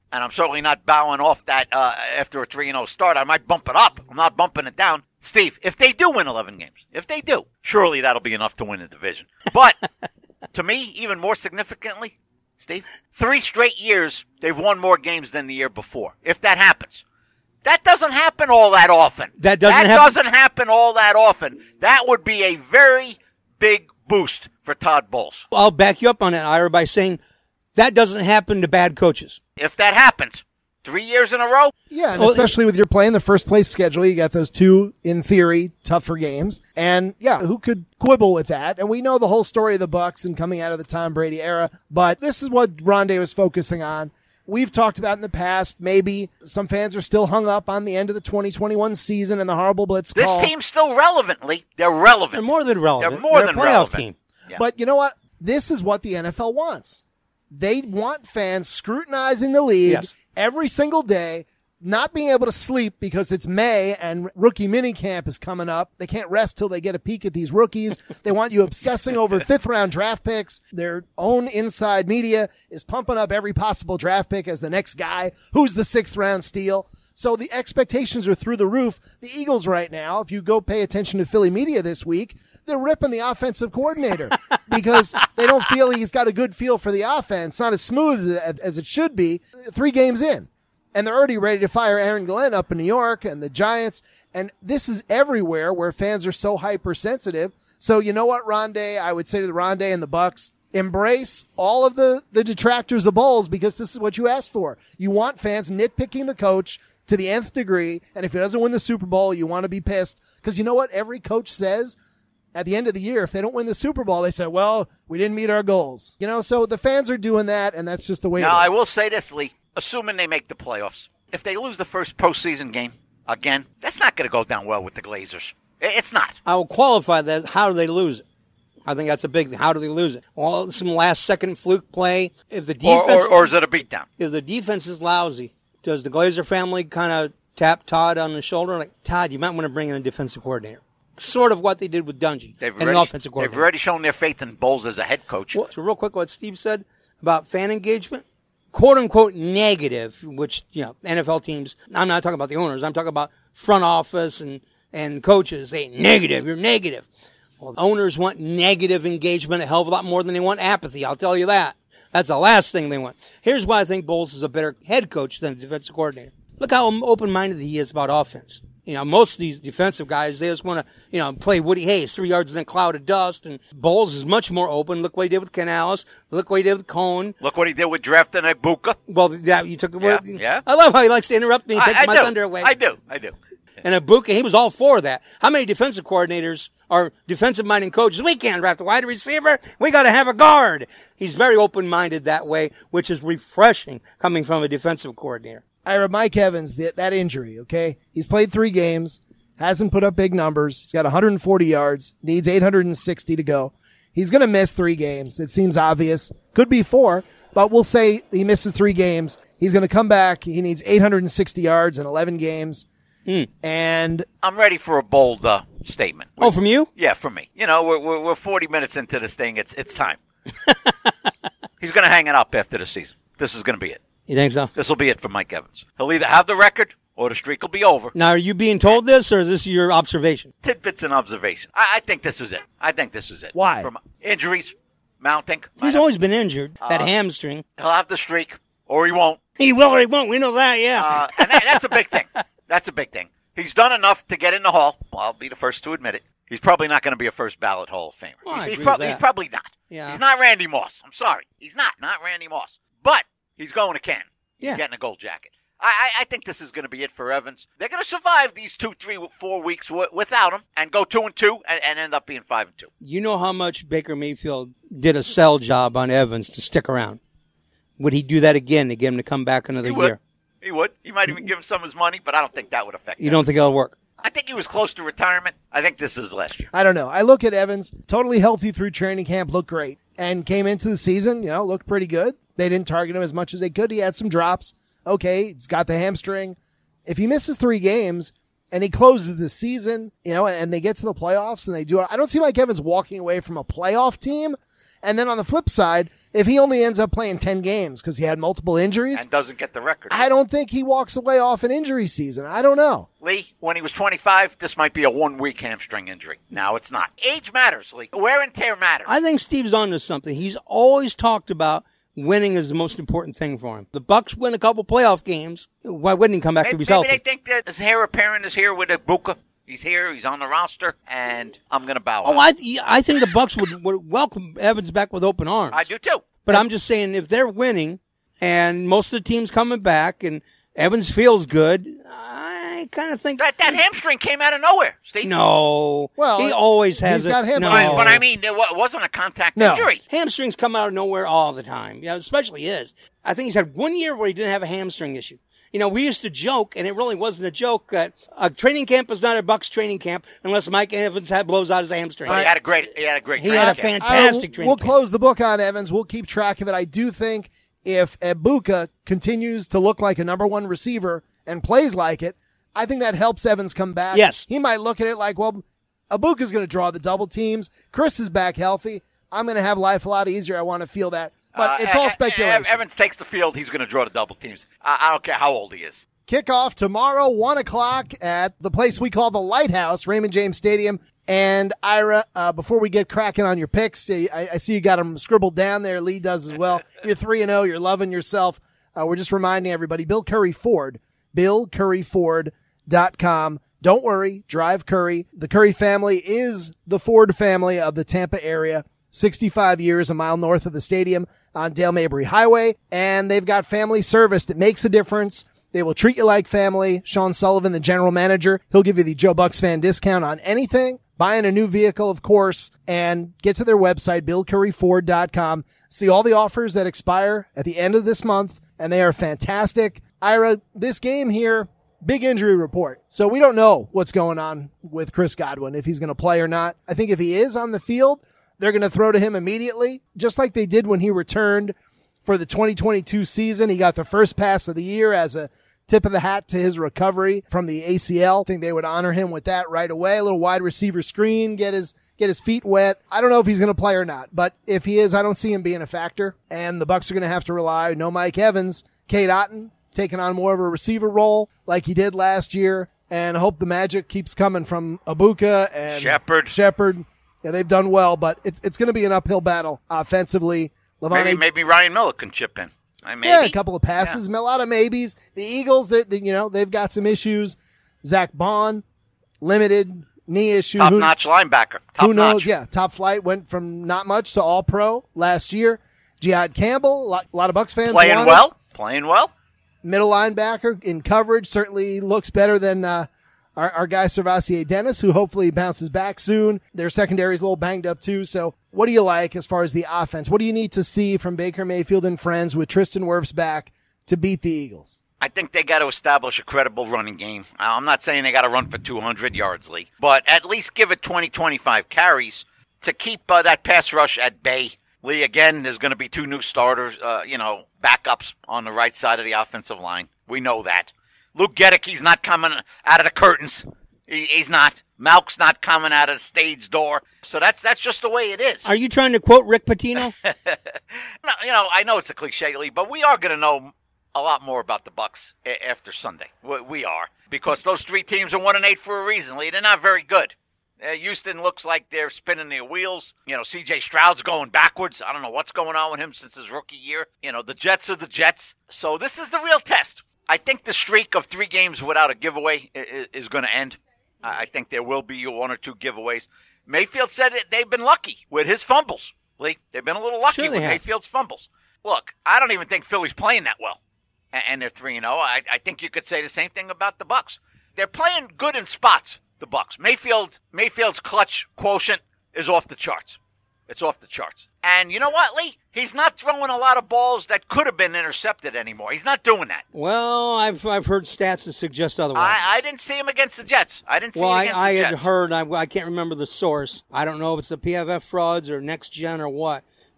and I'm certainly not bowing off that uh, after a three and oh start. I might bump it up. I'm not bumping it down. Steve, if they do win eleven games, if they do, surely that'll be enough to win the division. But to me, even more significantly, Steve, three straight years they've won more games than the year before. If that happens. That doesn't happen all that often. That doesn't that happen. doesn't happen all that often. That would be a very big boost for Todd Bowles. I'll back you up on that, Ira, by saying that doesn't happen to bad coaches. If that happens, three years in a row. Yeah, and well, especially with your playing the first place schedule, you got those two, in theory, tougher games. And yeah, who could quibble with that? And we know the whole story of the Bucs and coming out of the Tom Brady era, but this is what Rondé was focusing on. We've talked about in the past, maybe some fans are still hung up on the end of the twenty twenty-one season and the horrible blitz This call. team's still relevantly, they're relevant. They're more than relevant. They're more They're than a playoff relevant. team. Yeah. But you know what? This is what the N F L wants. They want fans scrutinizing the league Yes. every single day, not being able to sleep because it's May and rookie minicamp is coming up. They can't rest till they get a peek at these rookies. They want you obsessing over fifth round draft picks. Their own inside media is pumping up every possible draft pick as the next guy who's the sixth round steal. So the expectations are through the roof. The Eagles right now, if you go pay attention to Philly media this week, they're ripping the offensive coordinator because they don't feel he's got a good feel for the offense, not as smooth as, as it should be three games in. And they're already ready to fire Aaron Glenn up in New York and the Giants. And this is everywhere where fans are so hypersensitive. So you know what, Rondé? I would say to the Rondé and the Bucs, embrace all of the, the detractors of Bowles because this is what you asked for. You want fans nitpicking the coach to the nth degree. And if he doesn't win the Super Bowl, you want to be pissed. Because you know what every coach says? At the end of the year, if they don't win the Super Bowl, they say, well, we didn't meet our goals. You know, so the fans are doing that, and that's just the way Now, it I is. will say this, Lee. Assuming they make the playoffs, if they lose the first postseason game again, that's not going to go down well with the Glazers. It's not. I will qualify that. How do they lose it? I think that's a big thing. How do they lose it? Well, some last second fluke play. If the Or, defense, or, or is it a beatdown? if the defense is lousy, does the Glazer family kind of tap Todd on the shoulder like, Todd, you might want to bring in a defensive coordinator? Sort of what they did with Dungy They've and already, an offensive they've coordinator. already shown their faith in Bowles as a head coach. Well, so real quick, what Steve said about fan engagement, quote unquote negative, which, you know, N F L teams, I'm not talking about the owners, I'm talking about front office and, and coaches. They negative, you're negative. Well, owners want negative engagement a hell of a lot more than they want apathy, I'll tell you that. That's the last thing they want. Here's why I think Bowles is a better head coach than a defensive coordinator. Look how open-minded he is about offense. You know, most of these defensive guys, they just want to, you know, play Woody Hayes, three yards in a cloud of dust. And Bowles is much more open. Look what he did with Canales. Look what he did with Cohn. Look what he did with drafting Ibuka. Well, that you took the word. Yeah, yeah. I love how he likes to interrupt me and takes I, I my do. thunder away. I do. I do. And Ibuka, he was all for that. How many defensive coordinators are defensive-minded coaches? We can't draft a wide receiver. We got to have a guard. He's very open-minded that way, which is refreshing coming from a defensive coordinator. Ira, Mike Evans, that, that injury, okay? He's played three games, hasn't put up big numbers. He's got one hundred forty yards, needs eight hundred sixty to go. He's going to miss three games. It seems obvious. Could be four, but we'll say he misses three games. He's going to come back. He needs eight hundred sixty yards in eleven games. Mm. And I'm ready for a bold uh, statement. Oh, from you? Yeah, from me. You know, we're, we're, we're forty minutes into this thing. It's it's time. He's going to hang it up after the season. This is going to be it. You think so? This will be it for Mike Evans. He'll either have the record or the streak will be over. Now, are you being told this, or is this your observation? Tidbits and observations. I, I think this is it. I think this is it. Why? From injuries mounting. He's always been injured. That Uh, hamstring. He'll have the streak or he won't. He will or he won't. We know that, yeah. Uh, and that, that's a big thing. That's a big thing. He's done enough to get in the Hall. Well, I'll be the first to admit it. He's probably not going to be a first ballot Hall of Famer. Well, I he's, he's, agree prob- with he's that. probably not. Yeah. He's not Randy Moss. I'm sorry. He's not. Not Randy Moss. But he's going to Canton. He's Yeah. getting a gold jacket. I, I, I think this is going to be it for Evans. They're going to survive these two, three, four weeks w- without him and go two and two and, and end up being five and two. You know how much Baker Mayfield did a sell job on Evans to stick around. Would he do that again to get him to come back another He would. year? He would. He might even give him some of his money, but I don't think that would affect You him. don't think it'll work? I think he was close to retirement. I think this is last year. I don't know. I look at Evans, totally healthy through training camp, looked great, and came into the season, you know, looked pretty good. They didn't target him as much as they could. He had some drops. Okay, he's got the hamstring. If he misses three games and he closes the season, you know, and they get to the playoffs and they do, I don't see Mike Evans walking away from a playoff team. And then on the flip side, if he only ends up playing ten games because he had multiple injuries and doesn't get the record, I don't think he walks away off an injury season. I don't know. Lee, when he was twenty-five, this might be a one-week hamstring injury. Now it's not. Age matters, Lee. Wear and tear matters. I think Steve's on to something. He's always talked about winning is the most important thing for him. The Bucks win a couple playoff games. Why wouldn't he come back maybe, if he's maybe healthy? Maybe they think that his heir apparent is here with Ibuka. He's here. He's on the roster, and I'm going to bow Oh, out. I I think the Bucks would, would welcome Evans back with open arms. I do too. But I'm just saying, if they're winning and most of the team's coming back and Evans feels good, I kind of think That that hamstring came out of nowhere, Steve. no. Well, he always has he's it. got hamstrings. No. But, but I mean, it wa- wasn't a contact No. injury. Hamstrings come out of nowhere all the time. You know, especially his. I think he's had one year where he didn't have a hamstring issue. You know, we used to joke, and it really wasn't a joke, that a training camp is not a Bucks training camp unless Mike Evans had blows out his hamstring. But he had a great. He had a great. He training had a camp. fantastic I don't- training We'll camp. close the book on Evans. We'll keep track of it. I do think if Ibuka continues to look like a number one receiver and plays like it, I think that helps Evans come back. Yes. He might look at it like, well, Ibuka's going to draw the double teams. Chris is back healthy. I'm going to have life a lot easier. I want to feel that. But Uh, it's E- all E- speculation. Evans takes the field. He's going to draw the double teams. I, I don't care how old he is. Kickoff tomorrow, one o'clock at the place we call the Lighthouse, Raymond James Stadium. And Ira, uh, before we get cracking on your picks, I, I see you got them scribbled down there. Lee does as well. You're three and oh. You're loving yourself. Uh, we're just reminding everybody, Bill Curry Ford, bill curry ford dot com. Don't worry, drive Curry. The Curry family is the Ford family of the Tampa area. sixty-five years, a mile north of the stadium on Dale Mabry Highway. And they've got family service that makes a difference. They will treat you like family. Sean Sullivan, the general manager, he'll give you the Joe Bucks fan discount on anything. Buying a new vehicle, of course, and get to their website, bill curry ford dot com. See all the offers that expire at the end of this month, and they are fantastic. Ira, this game here, big injury report. So we don't know what's going on with Chris Godwin, if he's going to play or not. I think if he is on the field, they're going to throw to him immediately, just like they did when he returned for the twenty twenty-two season. He got the first pass of the year as a tip of the hat to his recovery from the A C L. I think they would honor him with that right away. A little wide receiver screen, get his get his feet wet. I don't know if he's going to play or not, but if he is, I don't see him being a factor. And the Bucks are going to have to rely, no Mike Evans, Cade Otton taking on more of a receiver role like he did last year, and hope the magic keeps coming from Ibuka and Shepard. Shepard. Yeah, they've done well, but it's it's going to be an uphill battle offensively. Levante, Maybe maybe Ryan Miller can chip in. Uh, maybe. yeah, a couple of passes, a lot of maybes. The Eagles, they, they, you know, they've got some issues. Zach Bond, limited knee issue. Top Who- notch linebacker. Top Who knows? notch. Yeah, top flight, went from not much to all pro last year. Jihad Campbell, a lot, a lot of Bucks fans Playing wanted. well. Playing well. Middle linebacker in coverage certainly looks better than uh, our, our guy Servassier Dennis, who hopefully bounces back soon. Their secondary's a little banged up too. So what do you like as far as the offense? What do you need to see from Baker Mayfield and friends with Tristan Wirfs back to beat the Eagles? I think they got to establish a credible running game. I'm not saying they got to run for two hundred yards, Lee, but at least give it twenty, twenty-five carries to keep uh, that pass rush at bay. Lee, again, there's going to be two new starters, uh, you know, backups on the right side of the offensive line. We know that. Luke Gedicke's not coming out of the curtains. He, he's not. Malk's not coming out of the stage door. So that's that's just the way it is. Are you trying to quote Rick Pitino? No, you know, I know it's a cliche, Lee, but we are going to know a lot more about the Bucks a- after Sunday. We, we are, because those three teams are one and eight for a reason, Lee. They're not very good. Uh, Houston looks like they're spinning their wheels. You know, C J Stroud's going backwards. I don't know what's going on with him since his rookie year. You know, the Jets are the Jets. So this is the real test. I think the streak of three games without a giveaway is, is going to end. I think there will be one or two giveaways. Mayfield said it, they've been lucky with his fumbles. Lee, they've been a little lucky Sure they with have. Mayfield's fumbles. Look, I don't even think Philly's playing that well, A- and they're three and oh. I I think you could say the same thing about the Bucks. They're playing good in spots, the Bucks. Mayfield Mayfield's clutch quotient is off the charts. It's off the charts. And you know what, Lee? He's not throwing a lot of balls that could have been intercepted anymore. He's not doing that. Well, I've I've heard stats that suggest otherwise. I, I didn't see him against the Jets. I didn't see well, him I, against I the had Jets. heard, I, I can't remember the source. I don't know if it's the P F F frauds or Next Gen or what,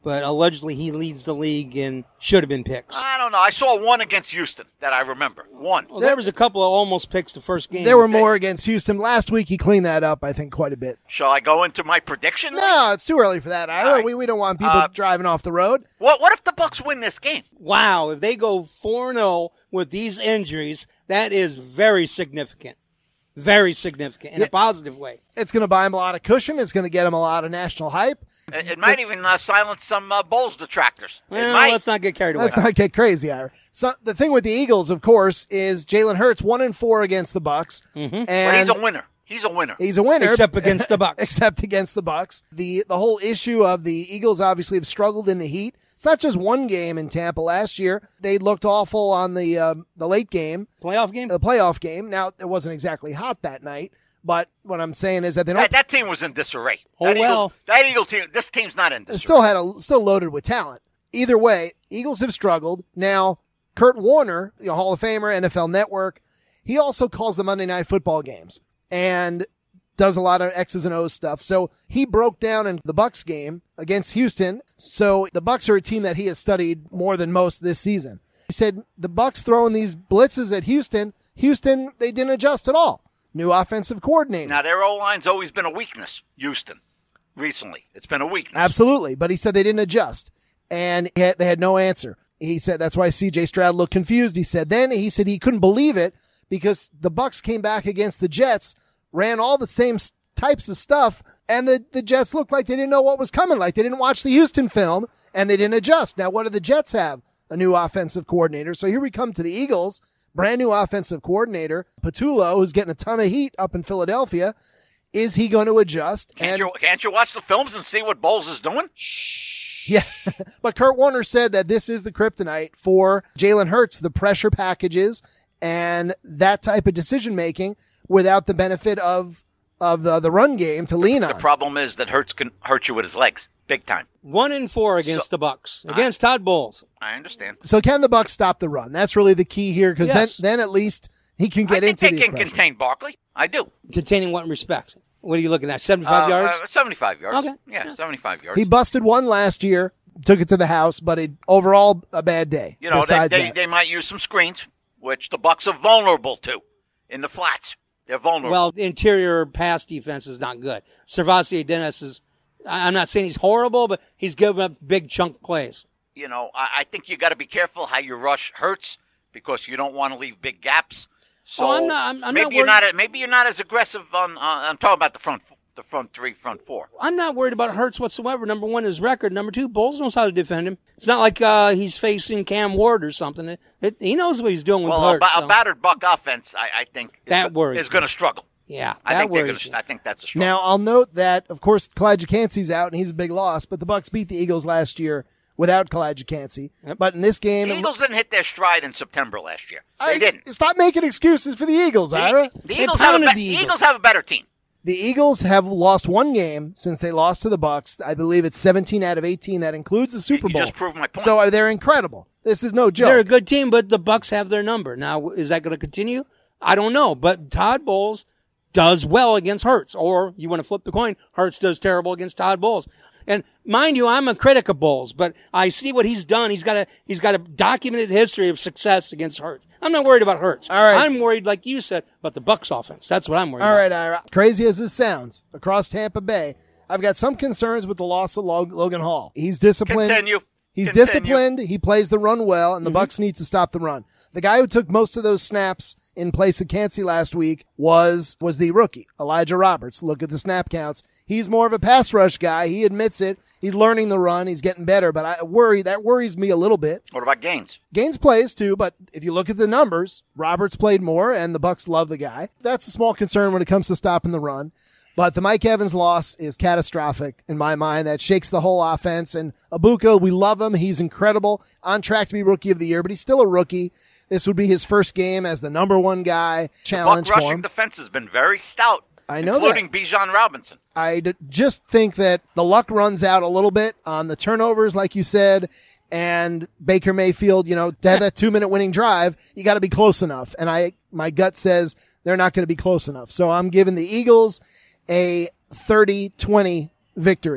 but allegedly he leads the league in should have been picks. I don't know. I saw one against Houston that I remember. One. Well, there was a couple of almost picks the first game. There were more against Houston. Last week he cleaned that up, I think, quite a bit. Shall I go into my prediction? No, it's too early for that, Ira. right. We, we don't want people Uh, driving off the road. What What if the Bucks win this game? Wow, if they go four and oh with these injuries, that is very significant. Very significant in Yeah. a positive way. It's going to buy him a lot of cushion. It's going to get him a lot of national hype. It, it might even uh, silence some uh, Bulls detractors. It Well, might. let's not get carried away. Let's not get crazy, Ira. So the thing with the Eagles, of course, is Jalen Hurts one and four against the Bucks, Mm-hmm. and But he's a winner. He's a winner. he's a winner, Except against the Bucks. except against the Bucks. The the whole issue of the Eagles obviously have struggled in the heat. It's not just one game in Tampa last year. They looked awful on the um, the late game, Playoff game? the playoff game. Now it wasn't exactly hot that night, but what I'm saying is that they don't. that, that team was in disarray. Oh, that well. Eagle, that Eagle team. This team's not in They disarray. still had a still loaded with talent. Either way, Eagles have struggled. Now, Kurt Warner, the Hall of Famer, N F L Network, he also calls the Monday Night Football games and does a lot of X's and O's stuff. So he broke down in the Bucks game against Houston. So the Bucks are a team that he has studied more than most this season. He said the Bucks throwing these blitzes at Houston, Houston, they didn't adjust at all. New offensive coordinator. Now, their O-line's always been a weakness, Houston, recently. It's been a weakness. Absolutely. But he said they didn't adjust, and he had, they had no answer. He said that's why C J Stroud looked confused. He said then he said he couldn't believe it because the Bucks came back against the Jets, ran all the same s- types of stuff, and the, the Jets looked like they didn't know what was coming, like they didn't watch the Houston film, and they didn't adjust. Now, what do the Jets have? A new offensive coordinator. So here we come to the Eagles, brand new offensive coordinator, Patullo, who's getting a ton of heat up in Philadelphia. Is he going to adjust? Can't, And- you, can't you watch the films and see what Bowles is doing? Yeah, but Kurt Warner said that this is the kryptonite for Jalen Hurts, the pressure packages and that type of decision making without the benefit of of the, the run game to lean The on. problem is that Hurts can hurt you with his legs, big time. One and four against So- the Bucks. Against Todd Bowles. I understand. So can the Bucks stop the run? That's really the key here because Yes. then then at least he can get I think into they these can pressure. contain Barkley. I do. Containing what in respect? What are you looking at? seventy-five Uh, yards? uh, seventy-five yards. Okay. Yeah, seventy-five yards. He busted one last year, took it to the house, but it, overall a bad day. you know, they, besides they, that. they might use some screens, which the Bucks are vulnerable to in the flats. They're vulnerable. Well, the interior pass defense is not good. Servassier Dennis is, I- I'm not saying he's horrible, but he's giving up big chunk plays. you know, I, I think you got to be careful how you rush Hurts because you don't want to leave big gaps. So Oh, I'm not- I'm- I'm maybe not you're worried- not. Maybe you're not as aggressive on. Uh, I'm talking about the front, the front three, front four. I'm not worried about Hurts whatsoever. Number one, his record. Number two, Bowles knows how to defend him. It's not like uh, he's facing Cam Ward or something. It, it, he knows what he's doing with Well, a, Hurts. ba- so- a battered Buck offense, I, I think, is, That go- worries is going to struggle. yeah, I that think they're worries going me. to. I think that's a struggle. Now, I'll note that, of course, Kalijah Cansey's out, and he's a big loss, but the Bucks beat the Eagles last year without Kalijah Cansey. But in this game... the Eagles didn't hit their stride in September last year. They I- didn't. Stop making excuses for the Eagles, The, Ira. the They Eagles have a pounded be- the the Eagles. Eagles have a better team. The Eagles have lost one game since they lost to the Bucks. I believe it's seventeen out of eighteen. That includes the Super You Bowl. just proved my point. So uh, they're incredible. This is no joke. They're a good team, but the Bucks have their number. Now, is that going to continue? I don't know. But Todd Bowles does well against Hurts. Or you want to flip the coin, Hurts does terrible against Todd Bowles. And mind you, I'm a critic of Bowles, but I see what he's done. He's got a he's got a documented history of success against Hurts. I'm not worried about Hurts. All right. I'm worried, like you said, about the Bucks offense. That's what I'm worried All about. right, Ira. Crazy as this sounds, across Tampa Bay, I've got some concerns with the loss of Log- Logan Hall. He's disciplined. Continue. He's Continue. disciplined. He plays the run well, and the Bucks need to stop the run. The guy who took most of those snaps in place of Cansey last week was was the rookie, Elijah Roberts. Look at the snap counts. He's more of a pass rush guy. He admits it. He's learning the run. He's getting better, but I worry that worries me a little bit. What about Gaines? Gaines plays too, but if you look at the numbers, Roberts played more, and the Bucks love the guy. That's a small concern when it comes to stopping the run. But the Mike Evans loss is catastrophic in my mind. That shakes the whole offense. And Abuka, we love him. He's incredible. On track to be Rookie of the Year, but he's still a rookie. This would be his first game as the number one guy. Challenge Buck for rushing him. defense has been very stout. I know including Bijan Robinson. I d- just think that the luck runs out a little bit on the turnovers, like you said, and Baker Mayfield, you know, to have that two-minute winning drive, you got to be close enough. And I, my gut says they're not going to be close enough. So I'm giving the Eagles a thirty twenty victory.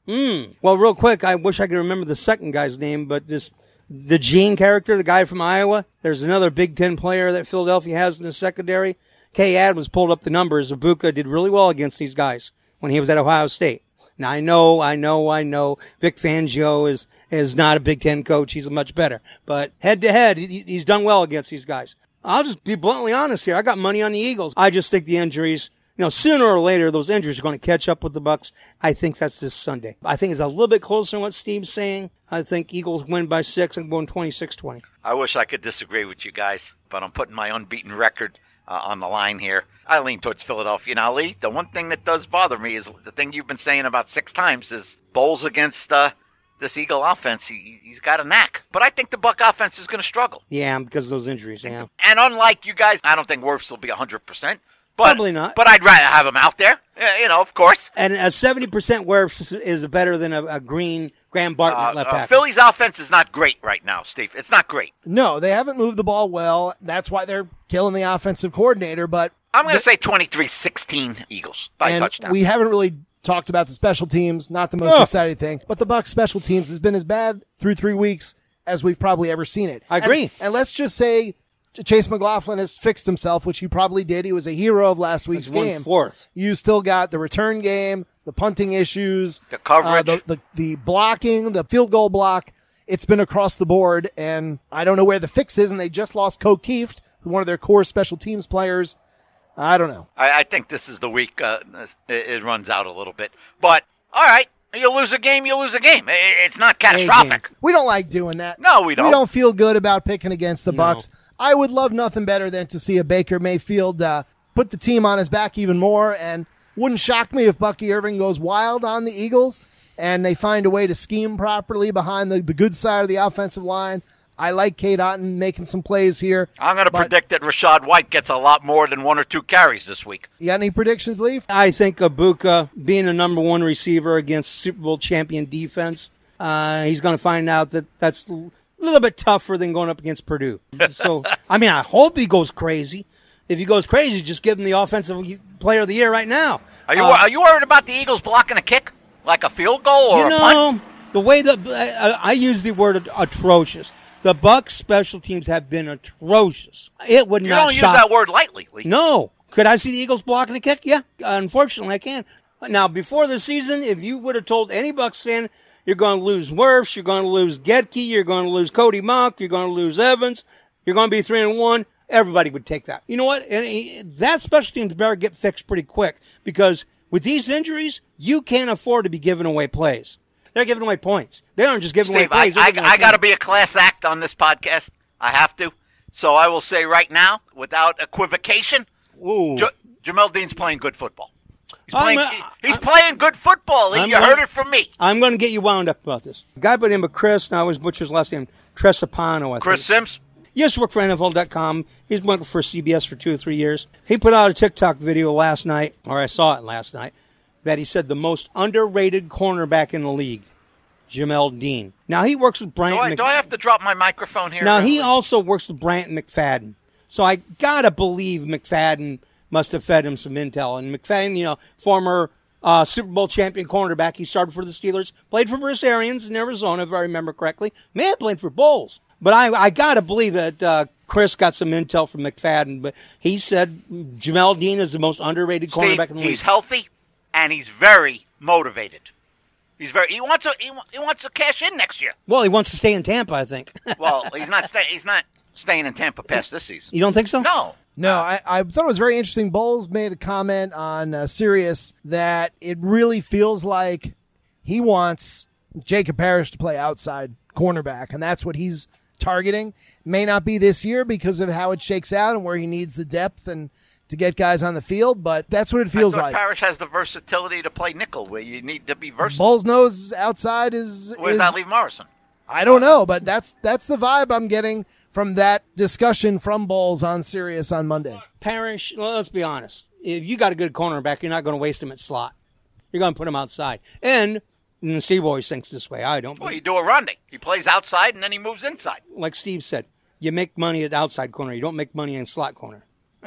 Mm. Well, real quick, I wish I could remember the second guy's name, but this the Gene character, the guy from Iowa, there's another Big Ten player that Philadelphia has in the secondary. Kay Adams pulled up the numbers. Ibuka did really well against these guys when he was at Ohio State. Now, I know, I know, I know Vic Fangio is, is not a Big Ten coach. He's much better. But head-to-head, he, he's done well against these guys. I'll just be bluntly honest here. I got money on the Eagles. I just think the injuries, you know, sooner or later, those injuries are going to catch up with the Bucs. I think that's this Sunday. I think it's a little bit closer than what Steve's saying. I think Eagles win by six. I'm going twenty-six twenty. I wish I could disagree with you guys, but I'm putting my unbeaten record Uh, on the line here. I lean towards Philadelphia. Now, Lee, the one thing that does bother me is the thing you've been saying about six times is Bowles against uh, this Eagle offense. He, he's got a knack. But I think the Buck offense is going to struggle. Yeah, because of those injuries, yeah. And unlike you guys, I don't think Wirfs will be one hundred percent. But, Probably not. But I'd rather have him out there, uh, you know, of course. And a seventy percent Wirfs is better than a, a green Graham Barton Uh, left uh, tackle. Philly's offense is not great right now, Steve. It's not great. No, they haven't moved the ball well. That's why they're killing the offensive coordinator. But I'm going to say twenty-three sixteen Eagles by and touchdown. we haven't really talked about the special teams. Not the most Oh. exciting thing, but the Bucs special teams has been as bad through three weeks as we've probably ever seen it. I agree. And, and let's just say Chase McLaughlin has fixed himself, which he probably did. He was a hero of last week's That's one game. fourth. You still got the return game, the punting issues, The coverage. uh, the, the the blocking, the field goal block. It's been across the board, and I don't know where the fix is. And they just lost Kokieft, one of their core special teams players. I don't know. I, I think this is the week uh, it, it runs out a little bit. But, all right, you lose a game, you lose a game. It, it's not catastrophic. We don't like doing that. No, we don't. We don't feel good about picking against the No. Bucs. I would love nothing better than to see a Baker Mayfield uh, put the team on his back even more, and wouldn't shock me if Bucky Irving goes wild on the Eagles and they find a way to scheme properly behind the, the good side of the offensive line. I like Cade Otton making some plays here. I'm going to but- predict that Rashad White gets a lot more than one or two carries this week. You got any predictions, Leaf? I think Ibuka, being a number one receiver against Super Bowl champion defense, uh, he's going to find out that that's a little bit tougher than going up against Purdue. So, I mean, I hope he goes crazy. If he goes crazy, just give him the offensive player of the year right now. Are you Uh, are you worried about the Eagles blocking a kick? Like a field goal or you a know, punt? the way that I, I use the word atrocious. The Bucs special teams have been atrocious. It would You not don't use shock. that word lightly, Lee. No. Could I see the Eagles blocking a kick? Yeah. Unfortunately, I can. Now, before the season, if you would have told any Bucs fan you're going to lose Wirfs, you're going to lose Getke, you're going to lose Cody Mock, you're going to lose Evans, you're going to be three and one, everybody would take that. You know what? And he- that special teams better get fixed pretty quick because with these injuries, you can't afford to be giving away plays. They're giving away points. They aren't just giving Steve, away I, plays. they're I, giving away I got to points. be a class act on this podcast. I have to. So I will say right now, without equivocation, Ooh. J- Jamel Dean's playing good football. He's I'm playing, a- he's I'm- playing good football, Lee. I'm You a- heard it from me. I'm going to get you wound up about this. A guy by the name of Chris, now his butcher's last name, Tresapano, I Chris think. Sims. He used to work for N F L dot com. He's working for C B S for two or three years. He put out a TikTok video last night, or I saw it last night, that he said the most underrated cornerback in the league, Jamel Dean. Now, he works with Bryant Do I, Mc- do I have to drop my microphone here? Now, he Lee? also works with Bryant McFadden. So I got to believe McFadden must have fed him some intel. And McFadden, you know, former uh, Super Bowl champion cornerback, he started for the Steelers, played for Bruce Arians in Arizona, if I remember correctly. May have played for Bulls. But I, I got to believe that uh, Chris got some intel from McFadden. But he said Jamel Dean is the most underrated Steve, cornerback in the league. he's healthy, and he's very motivated. He's very. He wants to. He, wa- he wants to cash in next year. Well, he wants to stay in Tampa, I think. Well, he's not. Stay, he's not staying in Tampa past this season. You don't think so? No. No, I, I thought it was very interesting. Bowles made a comment on uh, Sirius that it really feels like he wants Jacob Parrish to play outside cornerback, and that's what he's targeting. May not be this year because of how it shakes out and where he needs the depth and to get guys on the field, but that's what it feels I thought like. Parrish has the versatility to play nickel, where you need to be versatile. Bowles knows outside is, Where's is that leave Morrison? I don't know, but that's that's the vibe I'm getting from that discussion from Bowles on Sirius on Monday. Parrish, well, let's be honest. If you got a good cornerback, you're not going to waste him at slot. You're going to put him outside. And, and Steve always thinks this way. I don't. Well, you do a running. He plays outside and then he moves inside. Like Steve said, you make money at outside corner. You don't make money in slot corner.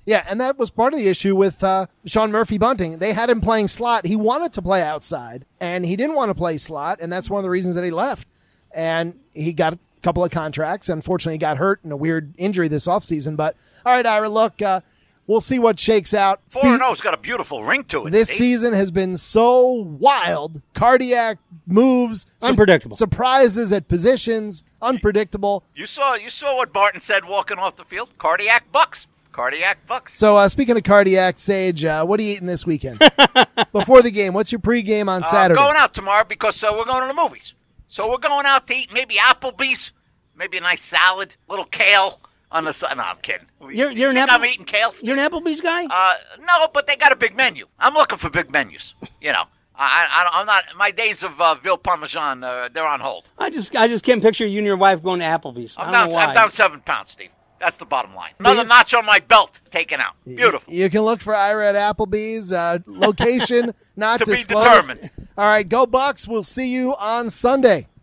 Yeah, and that was part of the issue with uh, Sean Murphy Bunting. They had him playing slot. He wanted to play outside, and he didn't want to play slot, and that's one of the reasons that he left. And he got a couple of contracts. Unfortunately, he got hurt in a weird injury this offseason. But, all right, Ira, look, uh, we'll see what shakes out. four and oh's got a beautiful ring to it. This Steve. season has been so wild. Cardiac moves. Unpredictable. Su- surprises at positions. Unpredictable. You saw you saw what Barton said walking off the field. Cardiac Bucks. Cardiac Bucks. So, uh, speaking of cardiac, Sage, uh, what are you eating this weekend? Before the game, what's your pregame on Saturday? Uh, going out tomorrow because uh, we're going to the movies. So we're going out to eat maybe Applebee's, maybe a nice salad, little kale on the side. No, I'm kidding. You're, you're an You think Apple- I'm eating kale. You're an Applebee's guy? Uh, no, but they got a big menu. I'm looking for big menus. You know, I, I, I'm not. My days of uh, Ville Parmesan, uh, they're on hold. I just I just can't picture you and your wife going to Applebee's. I'm I don't down. know why. I'm down seven pounds, Steve. That's the bottom line. Another Please. notch on my belt taken out. Beautiful. You, you can look for Ira at Applebee's. Uh, location not To be disclosed. determined. All right, go Bucks. We'll see you on Sunday.